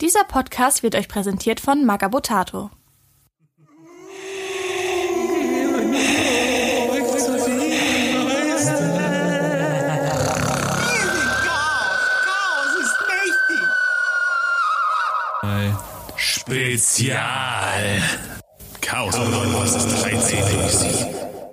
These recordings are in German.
Dieser Podcast wird euch präsentiert von Magabotato. Spezial. Chaos was ist 13.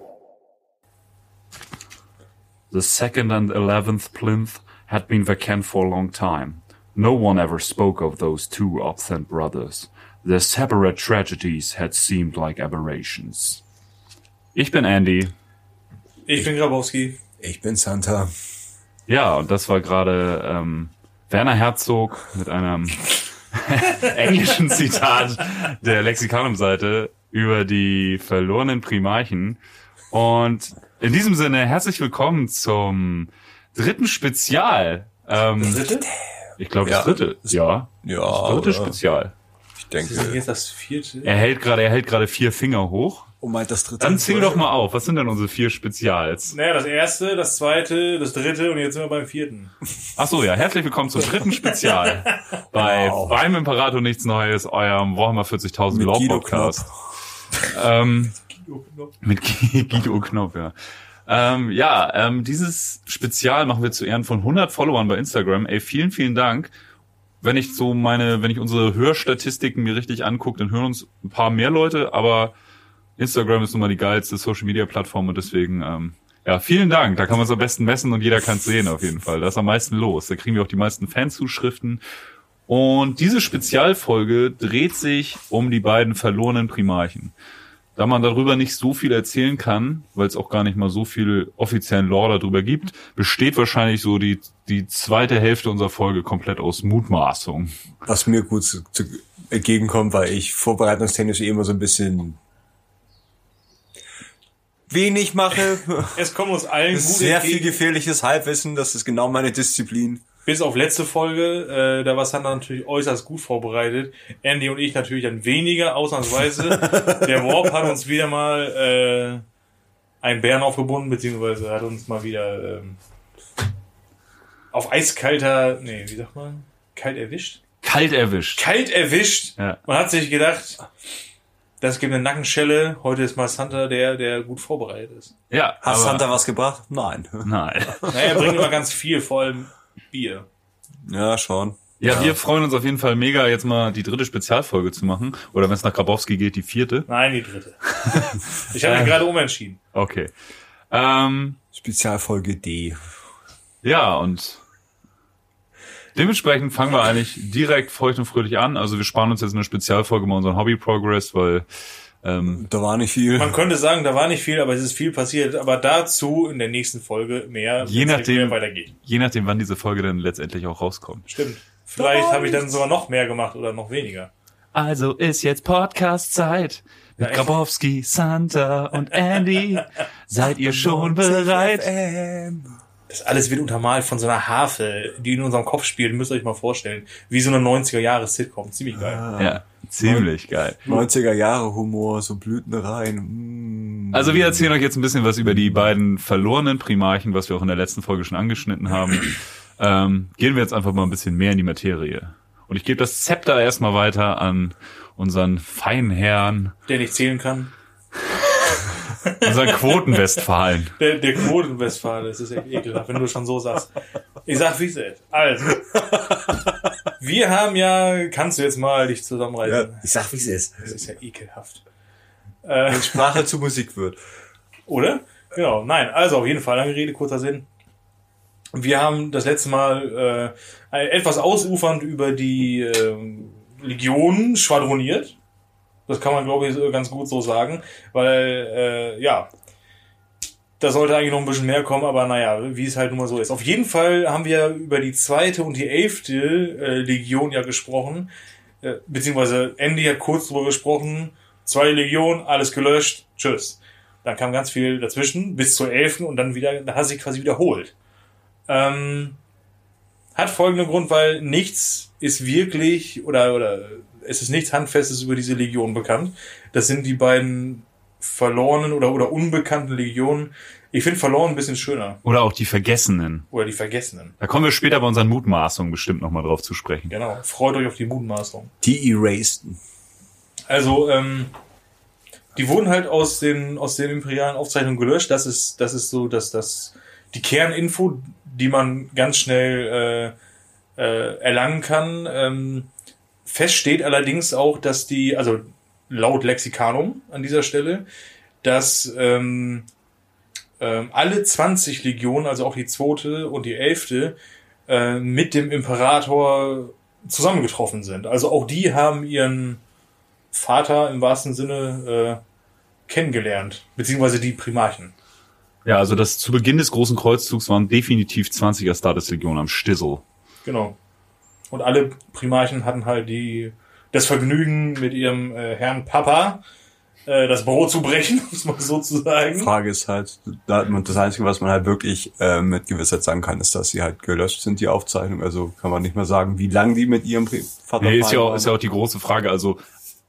The 2nd and 11th plinth had been vacant for a long time. No one ever spoke of those two absent brothers. Their separate tragedies had seemed like aberrations. Ich bin Andy. Ich bin Grabowski. Ich bin Santa. Ja, und das war gerade Werner Herzog mit einem englischen Zitat der Lexikanum-Seite über die verlorenen Primarchen. Und in diesem Sinne herzlich willkommen zum dritten Spezial. Dritte? Ich glaube das dritte. Ja. Das dritte Spezial. Ich denke. Das ist jetzt das vierte. Er hält gerade 4 Finger hoch. Und meint das dritte. Dann zähl doch mal auf. Was sind denn unsere 4 Spezials? Naja, das erste, das zweite, das dritte und jetzt sind wir beim vierten. Ach so, ja. Herzlich willkommen zum dritten Spezial. Beim Imperator nichts Neues, eurem Warhammer 40.000 Lore Podcast. Mit Guido Knopf, ja. Dieses Spezial machen wir zu Ehren von 100 Followern bei Instagram. Ey, vielen, vielen Dank. Wenn ich unsere Hörstatistiken mir richtig angucke, dann hören uns ein paar mehr Leute, aber Instagram ist nun mal die geilste Social-Media-Plattform und deswegen, vielen Dank. Da kann man es am besten messen und jeder kann es sehen auf jeden Fall. Da ist am meisten los. Da kriegen wir auch die meisten Fanzuschriften. Und diese Spezialfolge dreht sich um die beiden verlorenen Primarchen. Da man darüber nicht so viel erzählen kann, weil es auch gar nicht mal so viel offiziellen Lore darüber gibt, besteht wahrscheinlich so die zweite Hälfte unserer Folge komplett aus Mutmaßung. Was mir gut entgegenkommt, weil ich vorbereitungstechnisch immer so ein bisschen wenig mache. Es kommt uns allen gut sehr viel gefährliches Halbwissen, das ist genau meine Disziplin. Bis auf letzte Folge, da war Sandra natürlich äußerst gut vorbereitet. Andy und ich natürlich dann weniger, ausnahmsweise. Der Warp hat uns wieder mal einen Bären aufgebunden, beziehungsweise hat uns mal wieder auf kalt erwischt? Kalt erwischt. Ja. Man hat sich gedacht, das gibt eine Nackenschelle. Heute ist mal Santa der gut vorbereitet ist. Ja. Hat Santa was gebracht? Nein. Nein. Naja, er bringt immer ganz viel, vor allem Bier. Ja, schon. Ja, wir freuen uns auf jeden Fall mega, jetzt mal die dritte Spezialfolge zu machen. Oder wenn es nach Grabowski geht, die 4. Nein, die 3. Ich habe mich gerade umentschieden. Okay. Spezialfolge D. Ja, und dementsprechend fangen wir eigentlich direkt feucht und fröhlich an. Also wir sparen uns jetzt eine Spezialfolge mal unseren Hobby-Progress, weil da war nicht viel. Man könnte sagen, da war nicht viel, aber es ist viel passiert. Aber dazu in der nächsten Folge mehr, je nachdem, weitergeht. Je nachdem, wann diese Folge dann letztendlich auch rauskommt. Stimmt. Vielleicht habe ich dann sogar noch mehr gemacht oder noch weniger. Also ist jetzt Podcast-Zeit mit Grabowski, Santa und Andy. Seid ihr schon bereit? Das alles wird untermalt von so einer Harfe, die in unserem Kopf spielt. Müsst ihr euch mal vorstellen. Wie so eine 90er-Jahre-Sitcom. Ziemlich geil. Ja, ziemlich geil. 90er-Jahre-Humor, so Blütenreihen. Also wir erzählen euch jetzt ein bisschen was über die beiden verlorenen Primarchen, was wir auch in der letzten Folge schon angeschnitten haben. Gehen wir jetzt einfach mal ein bisschen mehr in die Materie. Und ich gebe das Zepter erstmal weiter an unseren feinen Herrn. Der nicht zählen kann. Unseren Quoten-Westfalen. Der Quoten-Westfalen, das ist echt ekelhaft, wenn du schon so sagst. Ich sag, wie es ist. Also. Wir haben kannst du jetzt mal dich zusammenreißen? Ja, ich sag, wie es ist. Das ist ja ekelhaft. Wenn Sprache zu Musik wird. Oder? Genau, nein, also auf jeden Fall, lange Rede, kurzer Sinn. Wir haben das letzte Mal etwas ausufernd über die Legionen schwadroniert. Das kann man, glaube ich, ganz gut so sagen, weil, da sollte eigentlich noch ein bisschen mehr kommen, aber naja, wie es halt nun mal so ist. Auf jeden Fall haben wir über die 2. und die 11. Legion gesprochen, beziehungsweise Andy hat kurz drüber gesprochen, 2 Legionen, alles gelöscht, tschüss. Dann kam ganz viel dazwischen, bis zur 11. und dann hat sich quasi wiederholt. Hat folgenden Grund, weil nichts ist wirklich, oder es ist nichts Handfestes über diese Legion bekannt. Das sind die beiden verlorenen oder unbekannten Legionen Ich finde verloren ein bisschen schöner. Oder auch die Vergessenen. Oder die Vergessenen. Da kommen wir später bei unseren Mutmaßungen bestimmt nochmal drauf zu sprechen. Genau. Freut euch auf die Mutmaßung. Die Eraseden. Also, die wurden halt aus den imperialen Aufzeichnungen gelöscht. Das ist so, dass die Kerninfo, die man ganz schnell erlangen kann. Fest steht allerdings auch, dass also laut Lexikanum an dieser Stelle, dass alle 20 Legionen, also auch die 2. und die 11., mit dem Imperator zusammengetroffen sind. Also auch die haben ihren Vater im wahrsten Sinne kennengelernt, beziehungsweise die Primarchen. Ja, also zu Beginn des Großen Kreuzzugs waren definitiv 20 Astartes-Legionen am Stissel. Genau. Und alle Primarchen hatten halt das Vergnügen, mit ihrem Herrn Papa das Brot zu brechen, muss man sozusagen. Frage ist halt, das Einzige, was man halt wirklich mit Gewissheit sagen kann, ist, dass sie halt gelöscht sind, die Aufzeichnung. Also kann man nicht mehr sagen, wie lange die mit ihrem Vater waren. Ist ja auch die große Frage. Also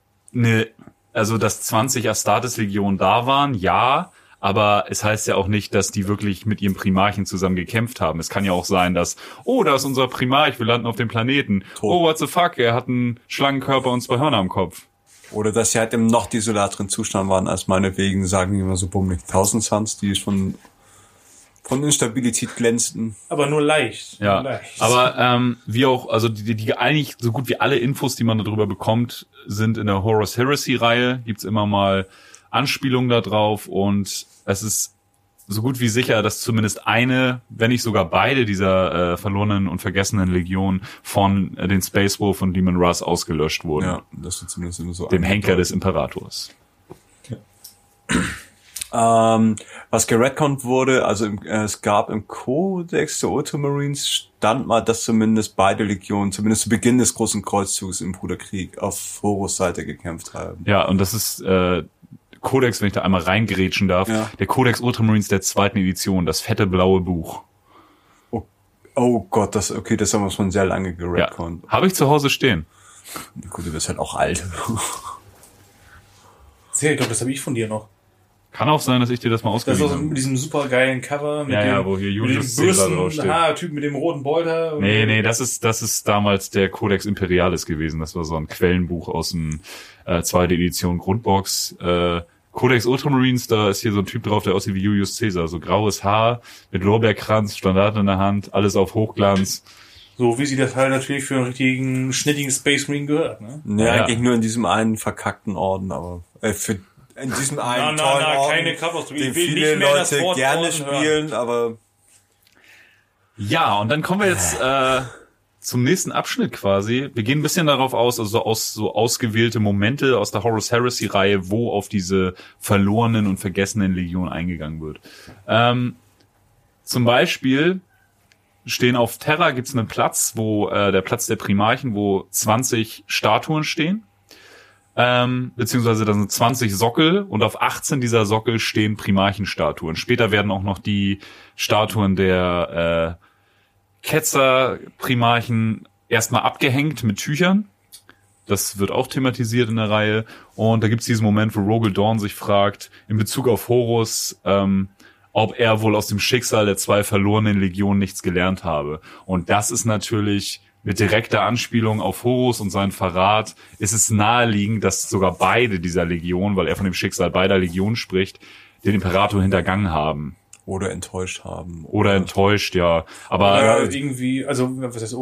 dass 20 Astartes-Legionen da waren, ja, aber es heißt ja auch nicht, dass die wirklich mit ihrem Primarchen zusammen gekämpft haben. Es kann ja auch sein, dass, da ist unser Primarch, wir landen auf dem Planeten. Tot. Oh, what the fuck, er hat einen Schlangenkörper und 2 Hörner am Kopf. Oder dass sie halt im noch desolateren Zustand waren, als meinetwegen, sagen wir mal so bummelig 1000 Suns, die schon von Instabilität glänzten. Aber nur leicht. Ja, nur leicht. Aber wie auch, also die eigentlich so gut wie alle Infos, die man darüber bekommt, sind in der Horus Heresy-Reihe. Gibt's immer mal Anspielungen da drauf und es ist so gut wie sicher, dass zumindest eine, wenn nicht sogar beide dieser verlorenen und vergessenen Legionen von den Space Wolf und Demon Russ ausgelöscht wurden. Ja, das ist zumindest so. Dem Henker des Imperators. Was geredconnt wurde, also es gab im Kodex der Ultramarines stand mal, dass zumindest beide Legionen, zumindest zu Beginn des Großen Kreuzzugs im Bruderkrieg auf Horus Seite gekämpft haben. Ja, und das ist Codex, wenn ich da einmal reingerätschen darf, der Codex Ultramarines der 2. Edition, das fette blaue Buch. Oh Gott, das haben wir schon sehr lange geredconnt. Ja, habe ich zu Hause stehen. Gut, du bist halt auch alt. Ich glaube, das habe ich von dir noch. Kann auch sein, dass ich dir das mal ausgeliehen habe. Das ist mit diesem super geilen Cover. Mit wo hier Julius Caesar draufsteht. Typ mit dem roten Bolter. Nee, das ist damals der Codex Imperialis gewesen. Das war so ein Quellenbuch aus dem 2. Edition Grundbox. Codex Ultramarines, da ist hier so ein Typ drauf, der aussieht wie Julius Caesar. So graues Haar, mit Lorbeerkranz, Standard in der Hand, alles auf Hochglanz. So wie sie das halt natürlich für einen richtigen, schnittigen Space Marine gehört, ne? Ja, eigentlich nur in diesem einen verkackten Orden, aber in diesem einen tollen Orden, keine Covers, den viele Leute gerne spielen, aber... Ja, und dann kommen wir jetzt zum nächsten Abschnitt quasi. Wir gehen ein bisschen darauf aus, also aus so ausgewählte Momente aus der Horus Heresy-Reihe, wo auf diese verlorenen und vergessenen Legionen eingegangen wird. Zum Beispiel stehen auf Terra, gibt's einen Platz, wo der Platz der Primarchen, wo 20 Statuen stehen. Beziehungsweise da sind 20 Sockel und auf 18 dieser Sockel stehen Primarchenstatuen. Später werden auch noch die Statuen der Ketzer-Primarchen erstmal abgehängt mit Tüchern. Das wird auch thematisiert in der Reihe. Und da gibt's diesen Moment, wo Rogel Dorn sich fragt, in Bezug auf Horus, ob er wohl aus dem Schicksal der 2 verlorenen Legionen nichts gelernt habe. Und das ist natürlich mit direkter Anspielung auf Horus und seinen Verrat, ist es naheliegend, dass sogar beide dieser Legionen, weil er von dem Schicksal beider Legionen spricht, den Imperator hintergangen haben. Oder enttäuscht haben. Oder enttäuscht, ja. Aber irgendwie, also was heißt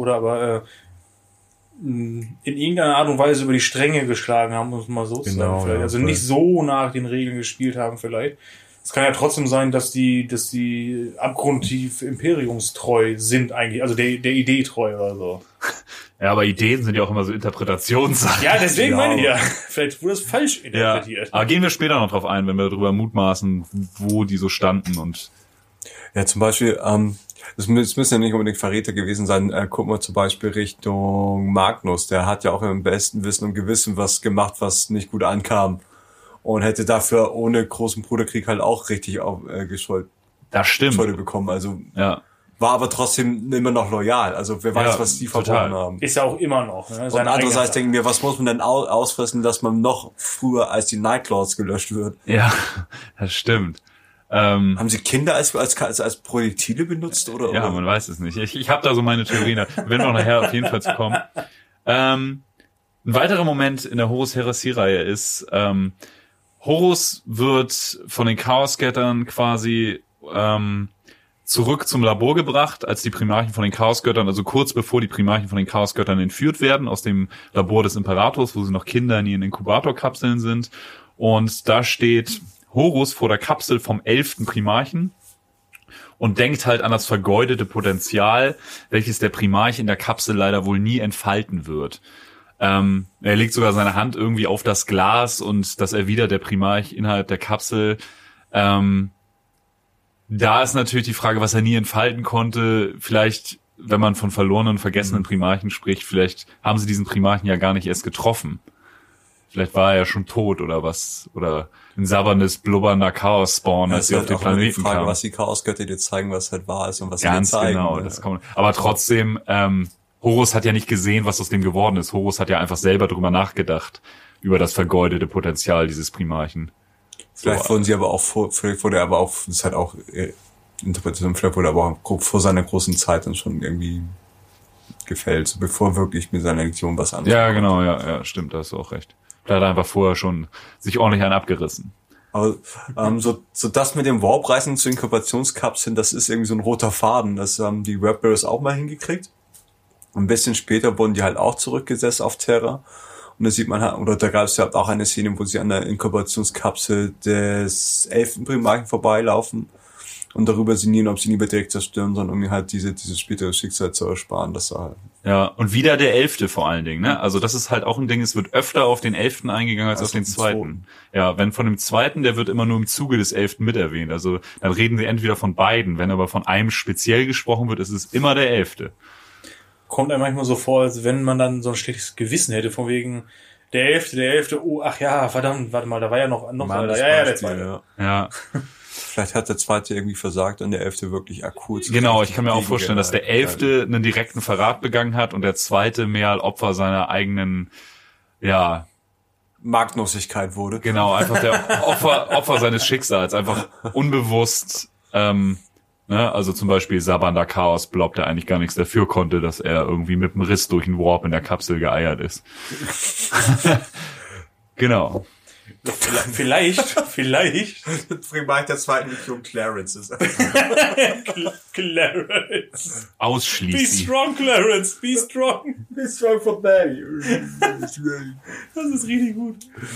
in irgendeiner Art und Weise über die Stränge geschlagen haben, muss man so sagen. Vielleicht. Also nicht so nach den Regeln gespielt haben vielleicht. Es kann ja trotzdem sein, dass die abgrundtief imperiumstreu sind eigentlich, also der Idee treu oder so. Ja, aber Ideen sind ja auch immer so Interpretationssachen. Ja, deswegen meine ich ja. Vielleicht wurde es falsch interpretiert. Ja, aber gehen wir später noch drauf ein, wenn wir darüber mutmaßen, wo die so standen und... Ja, zum Beispiel, das müssen ja nicht unbedingt Verräter gewesen sein. Gucken wir zum Beispiel Richtung Magnus. Der hat ja auch im besten Wissen und Gewissen was gemacht, was nicht gut ankam. Und hätte dafür ohne großen Bruderkrieg halt auch richtig gescholten. Das stimmt. Scholte bekommen. Also ja. War aber trotzdem immer noch loyal. Also wer weiß, was die verloren haben. Ist ja auch immer noch. Ne? Und andererseits denken wir, was muss man denn ausfressen, dass man noch früher als die Nightlords gelöscht wird? Ja, das stimmt. Haben Sie Kinder als Projektile benutzt oder? Ja, man weiß es nicht. Ich habe da so meine Theorien. Da werden wir auch nachher auf jeden Fall zu kommen. Ein weiterer Moment in der Horus Heresy-Reihe ist, Horus wird von den Chaosgöttern quasi zurück zum Labor gebracht, als die Primarchen von den Chaosgöttern, also kurz bevor die Primarchen von den Chaosgöttern entführt werden aus dem Labor des Imperators, wo sie noch Kinder in ihren Inkubatorkapseln sind. Und da steht Horus vor der Kapsel vom 11. Primarchen und denkt halt an das vergeudete Potenzial, welches der Primarch in der Kapsel leider wohl nie entfalten wird. Er legt sogar seine Hand irgendwie auf das Glas und das erwidert der Primarch innerhalb der Kapsel. Da ist natürlich die Frage, was er nie entfalten konnte. Vielleicht, wenn man von verlorenen und vergessenen Primarchen spricht, vielleicht haben sie diesen Primarchen ja gar nicht erst getroffen. Vielleicht war er ja schon tot oder was. Oder ein sabberndes, blubbernder Chaos-Spawn, als sie auf den Planeten kamen. Was die Chaosgötter dir zeigen, was halt wahr ist und was ganz sie dir zeigen. Genau, das kommt. Aber trotzdem, Horus hat ja nicht gesehen, was aus dem geworden ist. Horus hat ja einfach selber drüber nachgedacht, über das vergeudete Potenzial dieses Primarchen. Vielleicht wurden sie aber auch vielleicht wurde er aber auch, das ist halt auch Interpretation, vielleicht wurde er aber auch vor seiner großen Zeit dann schon irgendwie gefällt, so bevor wirklich mit seiner Lektion was anderes. Ja, genau, ja, stimmt, da hast du auch recht. Da hat er einfach vorher schon sich ordentlich einen abgerissen. Aber so das mit dem Warp-Reisen zu Inkubationskapseln, das ist irgendwie so ein roter Faden. Das haben die Webbearers auch mal hingekriegt. Ein bisschen später wurden die halt auch zurückgesetzt auf Terra. Und da sieht man halt, oder da gab es ja auch eine Szene, wo sie an der Inkubationskapsel des 11. Primarchen vorbeilaufen und darüber sinnieren, ob sie lieber direkt zerstören, sondern um mir halt dieses spätere Schicksal zu ersparen. Das war halt. Ja, und wieder der 11. vor allen Dingen, ne? Also das ist halt auch ein Ding, es wird öfter auf den 11. eingegangen als auf den 2. Ja, wenn von dem 2., der wird immer nur im Zuge des 11. mit erwähnt. Also dann reden sie entweder von beiden. Wenn aber von einem speziell gesprochen wird, ist es immer der 11. Kommt einem manchmal so vor, als wenn man dann so ein schlechtes Gewissen hätte, von wegen der 11., oh, ach ja, verdammt, warte mal, da war ja noch der 2. Ja. Vielleicht hat der 2. irgendwie versagt und der 11. wirklich akut. Genau, ich kann mir auch vorstellen, dass der 11. einen direkten Verrat begangen hat und der 2. mehr als Opfer seiner eigenen, ja, Marktlosigkeit wurde. Genau, einfach der Opfer seines Schicksals, einfach unbewusst, ne, also zum Beispiel sabbernder Chaos-Blob, der eigentlich gar nichts dafür konnte, dass er irgendwie mit einem Riss durch einen Warp in der Kapsel geeiert ist. Genau. Vielleicht. Primarch der 2. Legion Clarence ist. Clarence. Ausschließlich. Be strong, Clarence. Be strong. Be strong for Daddy. Das ist richtig gut.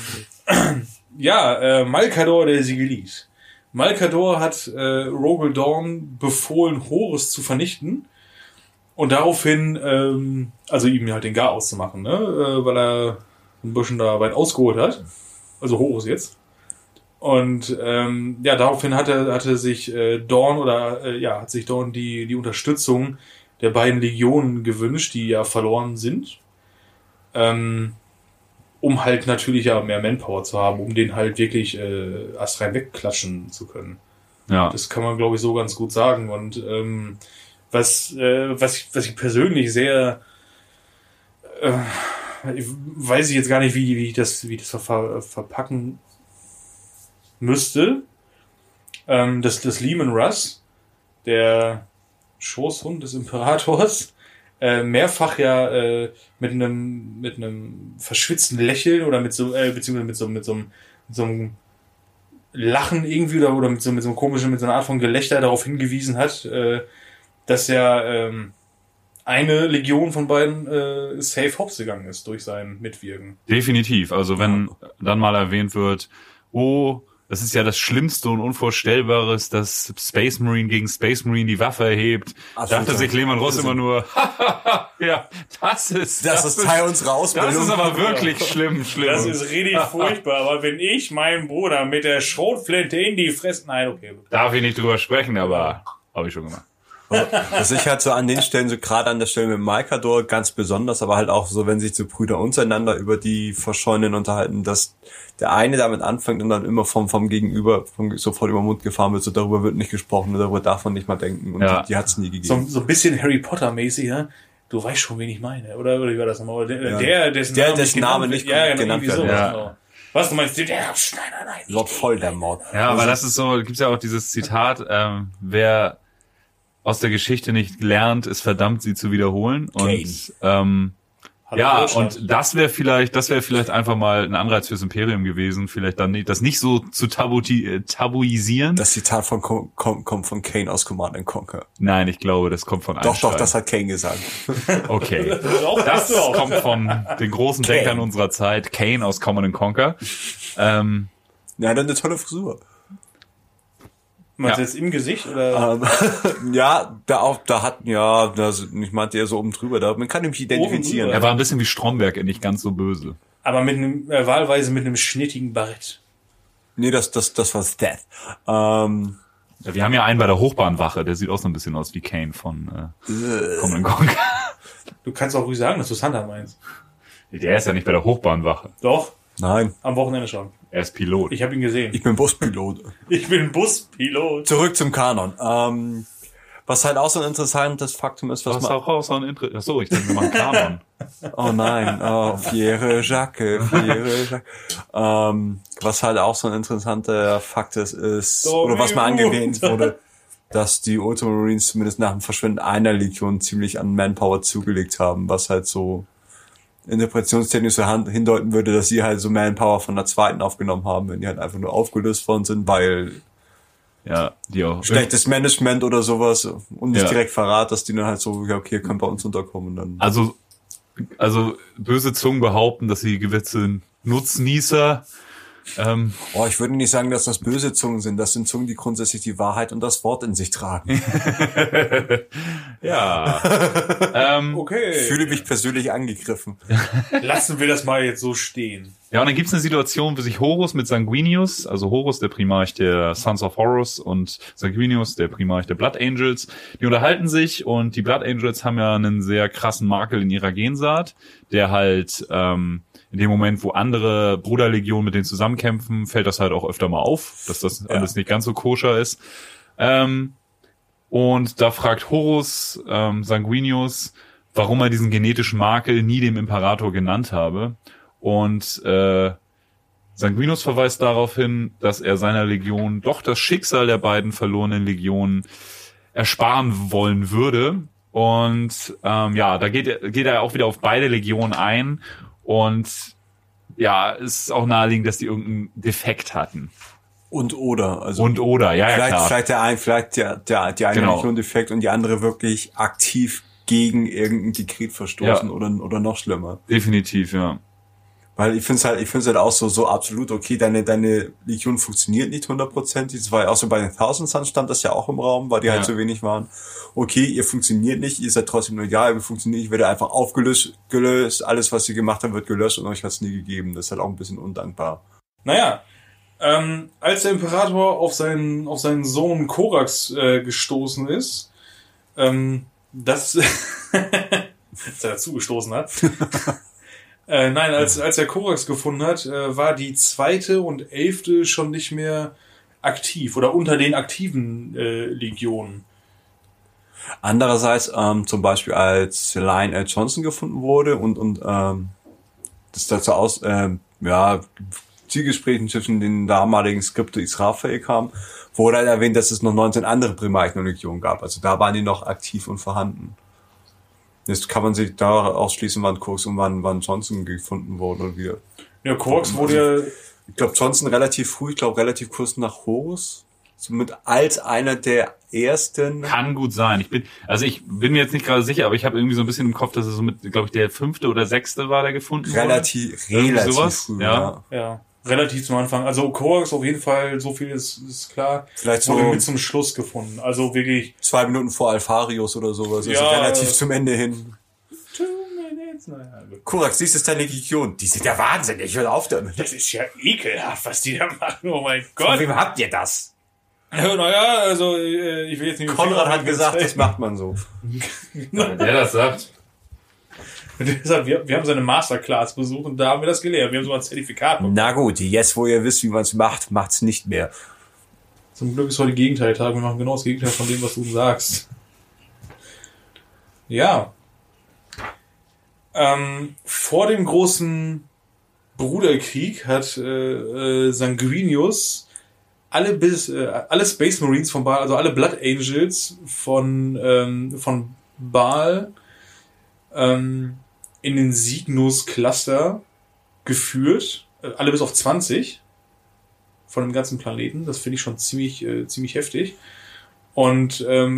Ja, Malkador der Sigilis. Malkador hat Rogel Dawn befohlen, Horus zu vernichten und daraufhin, also ihm halt den Gar auszumachen, ne, weil er ein bisschen da weit ausgeholt hat. Also Horus jetzt. Und ja, daraufhin hatte sich Dawn hat sich Dawn die Unterstützung der beiden Legionen gewünscht, die ja verloren sind. Um halt natürlich ja mehr Manpower zu haben, um den halt wirklich astrein wegklatschen zu können. Ja. Das kann man, glaube ich, so ganz gut sagen. Und was ich persönlich sehr weiß ich jetzt gar nicht, wie ich das verpacken müsste. Das Leman Russ, der Schoßhund des Imperators, mehrfach ja mit einem verschwitzten Lächeln oder beziehungsweise mit so einem Lachen irgendwie oder mit so einem komischen, mit so einer Art von Gelächter darauf hingewiesen hat, dass ja eine Legion von beiden safe hops gegangen ist durch sein Mitwirken. Definitiv. Also wenn dann mal erwähnt wird, das ist ja das Schlimmste und Unvorstellbares, dass Space Marine gegen Space Marine die Waffe erhebt. Absolut. Dachte sich Lehmann Ross immer nur, ja, das ist Teil unserer Ausbildung. Das ist aber wirklich schlimm. Das ist richtig furchtbar. Aber wenn ich meinen Bruder mit der Schrotflinte in die Fresse... Nein, okay. Darf ich nicht drüber sprechen, aber habe ich schon gemacht. Was ich halt so an den Stellen, so gerade an der Stelle mit Malkador ganz besonders, aber halt auch so, wenn sich so Brüder untereinander über die Verschollenen unterhalten, dass der eine damit anfängt und dann immer vom Gegenüber sofort über den Mund gefahren wird, so darüber wird nicht gesprochen, darüber darf man nicht mal denken und ja. die hat's nie gegeben. So ein bisschen Harry Potter mäßig, ja? Du weißt schon, wen ich meine, oder wie war das nochmal? Dessen Name nicht genannt wird. Ja, genau, Ja. Genau. Was, du meinst, nein. Lord Voldemort. Ja, aber das ist so, gibt's ja auch dieses Zitat, wer aus der Geschichte nicht lernt, ist verdammt, sie zu wiederholen. Und ja, und das wäre vielleicht einfach mal ein Anreiz fürs Imperium gewesen, vielleicht dann nicht, das nicht so zu tabuisieren. Das Zitat kommt von Kane aus Command & Conquer. Nein, ich glaube, das kommt von Einstein. Doch, das hat Kane gesagt. Okay. Das kommt von den großen Denkern unserer Zeit, Kane aus Command & Conquer. Ja, dann eine tolle Frisur. Meinst du jetzt im Gesicht oder? Ja, ich meinte eher so oben drüber, man kann mich identifizieren. Er war ein bisschen wie Stromberg, nicht ganz so böse. Aber mit einem, wahlweise mit einem schnittigen Barett. Nee, das war Seth. Ja, wir haben ja einen bei der Hochbahnwache, der sieht auch so ein bisschen aus wie Kane von Command & Conquer. Du kannst auch ruhig sagen, dass du Santa meinst. Der ist ja nicht bei der Hochbahnwache. Doch, Nein, am Wochenende schon. Er ist Pilot. Ich habe ihn gesehen. ich bin Buspilot. Ich bin Buspilot. Zurück zum Kanon. Was halt auch so ein interessantes Faktum ist, was Was man... auch so ein Interesse. Achso, ich denke, wir machen Kanon. Oh nein, Fiere Jacques. Was halt auch so ein interessanter Fakt ist, oder was mal angewähnt wurde, dass die Ultramarines zumindest nach dem Verschwinden einer Legion ziemlich an Manpower zugelegt haben, was halt so interpretationstechnisch so hindeuten würde, dass sie halt so Manpower von der zweiten aufgenommen haben, wenn die halt einfach nur aufgelöst worden sind, weil Ja, die auch. schlechtes Management oder sowas und nicht direkt Verrat, dass die dann halt so, ja okay, können bei uns unterkommen. Dann Also böse Zungen behaupten, dass sie gewisse Nutznießer ich würde nicht sagen, dass das böse Zungen sind. Das sind Zungen, die grundsätzlich die Wahrheit und das Wort in sich tragen. ja. Okay. Ich fühle mich persönlich angegriffen. Lassen wir das mal jetzt so stehen. Ja, und dann gibt's eine Situation, wo sich Horus mit Sanguinius, also Horus, der Primarch der Sons of Horus, und Sanguinius, der Primarch der Blood Angels, die unterhalten sich, und die Blood Angels haben ja einen sehr krassen Makel in ihrer Gensaat, der halt in dem Moment, wo andere Bruderlegionen mit denen zusammenkämpfen, fällt das halt auch öfter mal auf, dass das alles nicht ganz so koscher ist. Und da fragt Horus Sanguinius, warum er diesen genetischen Makel nie dem Imperator genannt habe. Und Sanguinius verweist darauf hin, dass er seiner Legion doch das Schicksal der beiden verlorenen Legionen ersparen wollen würde. Und da geht er auch wieder auf beide Legionen ein. Und ja, es ist auch naheliegend, dass die irgendeinen Defekt hatten. Ja, klar. Vielleicht die eine Legion defekt und die andere wirklich aktiv gegen irgendein Dekret verstoßen oder noch schlimmer. Definitiv, ja. Weil ich finde es halt auch so absolut okay, deine Legion funktioniert nicht 100%. Das war ja auch so bei den Thousand Suns, stand das ja auch im Raum, weil die halt so wenig waren. Okay, ihr funktioniert nicht, ihr seid trotzdem loyal, ihr funktioniert, ich werde einfach gelöst, alles was ihr gemacht habt wird gelöscht und euch hat's nie gegeben. Das ist halt auch ein bisschen undankbar. Naja, als der Imperator auf seinen Sohn Korax gestoßen ist, als er dazu gestoßen hat, nein, als er Korax gefunden hat, war die 2. und 11. schon nicht mehr aktiv oder unter den aktiven Legionen. Andererseits, zum Beispiel als Lionel Johnson gefunden wurde und das dazu Zielgesprächen zwischen den damaligen Skripto Israfel kam, wurde halt erwähnt, dass es noch 19 andere Primarchen und Legionen gab. Also da waren die noch aktiv und vorhanden. Jetzt kann man sich da ausschließen, wann Korax und wann Johnson gefunden wurde oder wieder. Ja, Korax wurde ich glaube Johnson relativ früh, relativ kurz nach Horus. Somit als einer der ersten. Kann gut sein. Ich bin mir jetzt nicht gerade sicher, aber ich habe irgendwie so ein bisschen im Kopf, dass es so mit, glaube ich, der 5. oder 6. war, der gefunden wurde. Relativ früh, ja. Relativ zum Anfang. Also Korax auf jeden Fall, so viel ist klar. Vielleicht wurde so mit zum Schluss gefunden. Also wirklich 2 Minuten vor Alfarius oder sowas. Ja, also relativ zum Ende hin. Korax, dies ist deine Legion. Die sind ja wahnsinnig. Hör auf damit. Das ist ja ekelhaft, was die da machen. Oh mein Gott. Von wem habt ihr das? Naja, also ich will jetzt nicht... Konrad hat gesagt, das macht man so. Wenn der das sagt. Deshalb, wir haben seine Masterclass besucht und da haben wir das gelernt. Wir haben so ein Zertifikat bekommen. Na gut, jetzt wo ihr wisst, wie man es macht, macht's nicht mehr. Zum Glück ist heute Gegenteil-Tag. Wir machen genau das Gegenteil von dem, was du sagst. Ja. Vor dem großen Bruderkrieg hat Sanguinius alle Space Marines von Baal, also alle Blood Angels von Baal in den Cygnus Cluster geführt, alle bis auf 20 von dem ganzen Planeten. Das finde ich schon ziemlich heftig. Und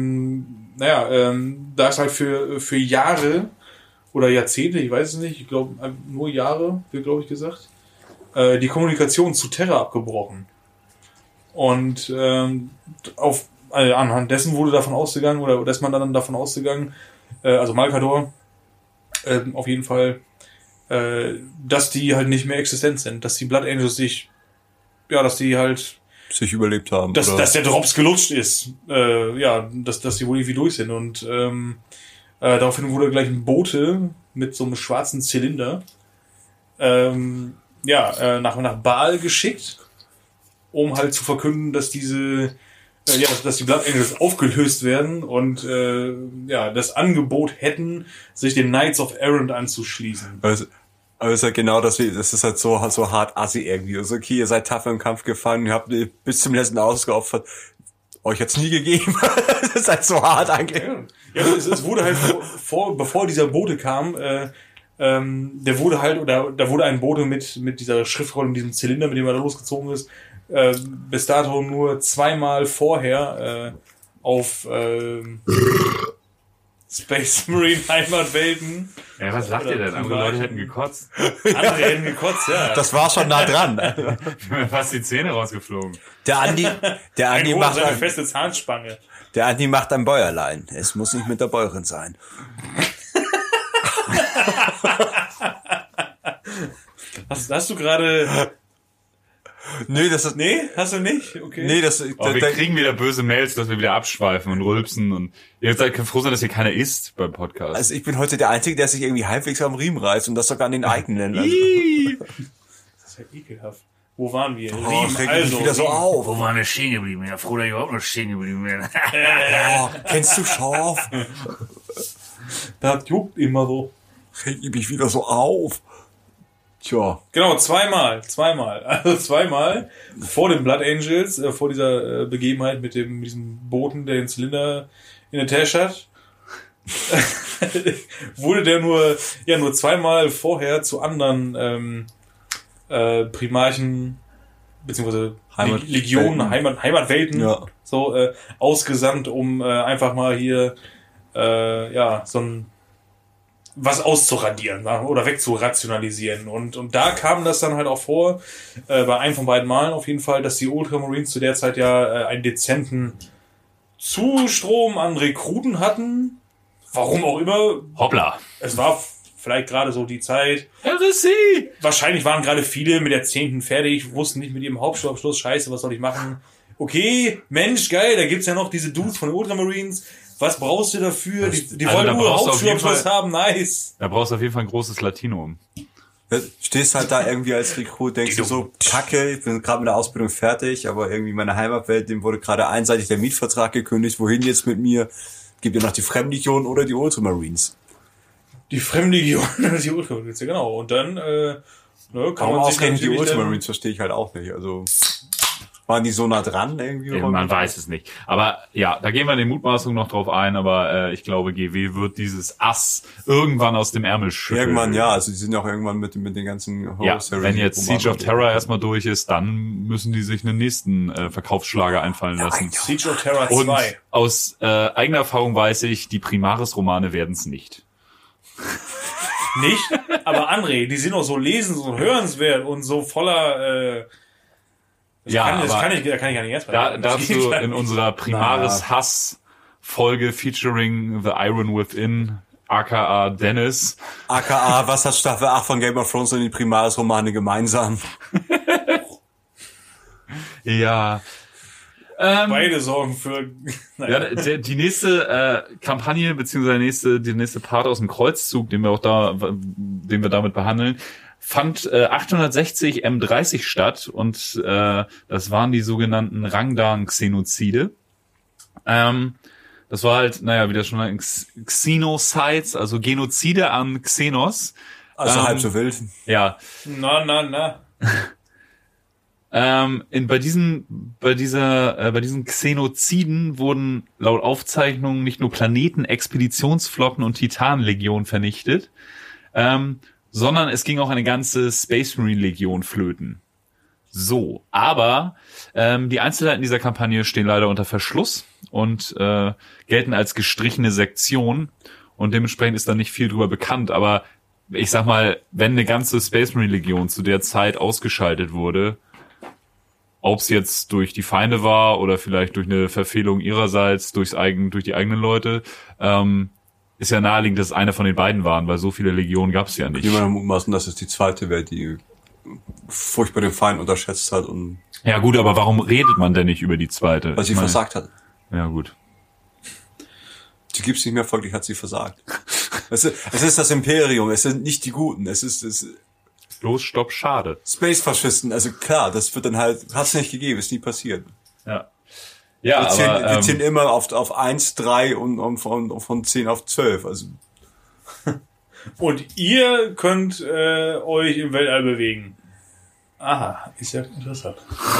da ist halt für Jahre oder Jahrzehnte, ich weiß es nicht, ich glaube nur Jahre, wird glaube ich gesagt, die Kommunikation zu Terra abgebrochen. Und anhand dessen wurde davon ausgegangen, oder ist man dann davon ausgegangen, also Malkador, auf jeden Fall, dass die halt nicht mehr existent sind, dass die Blood Angels dass die halt sich überlebt haben. Dass der Drops gelutscht ist. Dass die wohl irgendwie durch sind. Und daraufhin wurde gleich ein Bote mit so einem schwarzen Zylinder nach Baal geschickt, um halt zu verkünden, dass dass die Blood Angels aufgelöst werden und das Angebot hätten, sich den Knights of Errant anzuschließen. Aber es ist halt genau das ist halt so hart assi irgendwie. Also okay, ihr seid tapfer im Kampf gefallen, ihr habt bis zum letzten ausgeopfert. Euch hat's nie gegeben. Das ist halt so hart eigentlich. Ja, es wurde halt bevor dieser Bote kam, da wurde ein Bote mit dieser Schriftrolle, mit diesem Zylinder, mit dem er da losgezogen ist, bis dato nur zweimal vorher auf Space Marine Heimatwelten. Ja, was sagt ihr denn? Andere Leute hätten gekotzt. Andere hätten gekotzt, ja. Das war schon nah dran. Mir fast die Zähne rausgeflogen. Der Andi macht eine feste Zahnspange. Der Andi macht ein Bäuerlein. Es muss nicht mit der Bäuerin sein. Hast du gerade... Nee, hast du nicht? Okay. Nee, wir kriegen wieder böse Mails, dass wir wieder abschweifen und rülpsen und ihr seid froh sein, dass hier keiner isst beim Podcast. Also ich bin heute der Einzige, der sich irgendwie halbwegs am Riemen reißt und das sogar an den eigenen. Also. Das ist ja ekelhaft. Wo waren wir? Riemen, wieder so auf. Wo waren wir stehen geblieben? Ja, froh, dass ich überhaupt noch stehen geblieben bin. Kennst du Schorf? Das juckt immer so. Reg mich wieder so auf. Tja. Genau, zweimal. Also zweimal vor den Blood Angels, vor dieser Begebenheit mit diesem Boten, der den Zylinder in der Tasche hat, wurde der nur zweimal vorher zu anderen Primarchen beziehungsweise Legionen, Heimatwelten ausgesandt, um einfach mal hier so ein was auszuradieren oder wegzurationalisieren. Und da kam das dann halt auch vor, bei einem von beiden Malen auf jeden Fall, dass die Ultramarines zu der Zeit einen dezenten Zustrom an Rekruten hatten. Warum auch immer. Hoppla. Es war vielleicht gerade so die Zeit. Heresy! Wahrscheinlich waren gerade viele mit der 10. fertig, wussten nicht mit ihrem Hauptschulabschluss, scheiße, was soll ich machen? Okay, Mensch, geil, da gibt's ja noch diese Dudes von den Ultramarines. Was brauchst du dafür? Die wollen nur Hauptschulabschluss haben, nice. Da brauchst du auf jeden Fall ein großes Latinum. Stehst halt da irgendwie als Rekrut, denkst du so, Kacke, ich bin gerade mit der Ausbildung fertig, aber irgendwie meine Heimatwelt, dem wurde gerade einseitig der Mietvertrag gekündigt, wohin jetzt mit mir? Gibt ja noch die Fremdlegion oder die Ultramarines? Die Fremdlegion oder die Ultramarines, ja genau. Und dann kann man ausgerechnet die Ultramarines, verstehe ich halt auch nicht, also... Waren die so nah dran irgendwie? Man weiß es nicht. Aber ja, da gehen wir in den Mutmaßungen noch drauf ein, aber ich glaube, GW wird dieses Ass irgendwann aus dem Ärmel schütteln. Irgendwann, ja, also die sind ja auch irgendwann mit den ganzen wenn jetzt Siege of Terror erstmal durch ist, dann müssen die sich einen nächsten Verkaufsschlager einfallen lassen. Siege of Terror 2. Und aus eigener Erfahrung weiß ich, die Primaris-Romane werden es nicht. Nicht? Aber André, die sind auch so lesens- und hörenswert und so voller... Da kann ich gar nicht erst dazu in unserer Primaris-Hass-Folge featuring The Iron Within, aka Dennis. aka, was hat Staffel 8 von Game of Thrones und die Primaris-Romane gemeinsam? Ja. Beide sorgen für... Ja, die nächste Kampagne, beziehungsweise der nächste Part aus dem Kreuzzug, den wir damit behandeln, fand 860 M30 statt und das waren die sogenannten Rangdan-Xenozide. Das war halt, wie das schon Xenocides, also Genozide an Xenos. Also halb so wild. Ja. Na. Bei diesen Xenoziden wurden laut Aufzeichnungen nicht nur Planeten, Expeditionsflotten und Titanlegionen vernichtet, sondern es ging auch eine ganze Space Marine Legion flöten. So, aber die Einzelheiten dieser Kampagne stehen leider unter Verschluss und gelten als gestrichene Sektion und dementsprechend ist da nicht viel drüber bekannt, aber ich sag mal, wenn eine ganze Space Marine Legion zu der Zeit ausgeschaltet wurde, ob es jetzt durch die Feinde war oder vielleicht durch eine Verfehlung ihrerseits, durch die eigenen Leute, ist ja naheliegend, dass es einer von den beiden waren, weil so viele Legionen gab es ja nicht. Niemand mutmaßen, dass es die zweite wäre, die furchtbar den Feind unterschätzt hat und. Ja gut, aber warum redet man denn nicht über die zweite? Weil sie versagt hat. Ja gut. Sie gibt's nicht mehr, folglich hat sie versagt. Es ist das Imperium, es sind nicht die Guten, es ist Los, stopp, schade. Space-Faschisten, also klar, das wird dann halt, hat's nicht gegeben, ist nie passiert. Ja. Ja, wir ziehen immer auf 1, 3 und von 10 auf 12, also. Und ihr könnt euch im Weltall bewegen. Aha, ist ja interessant.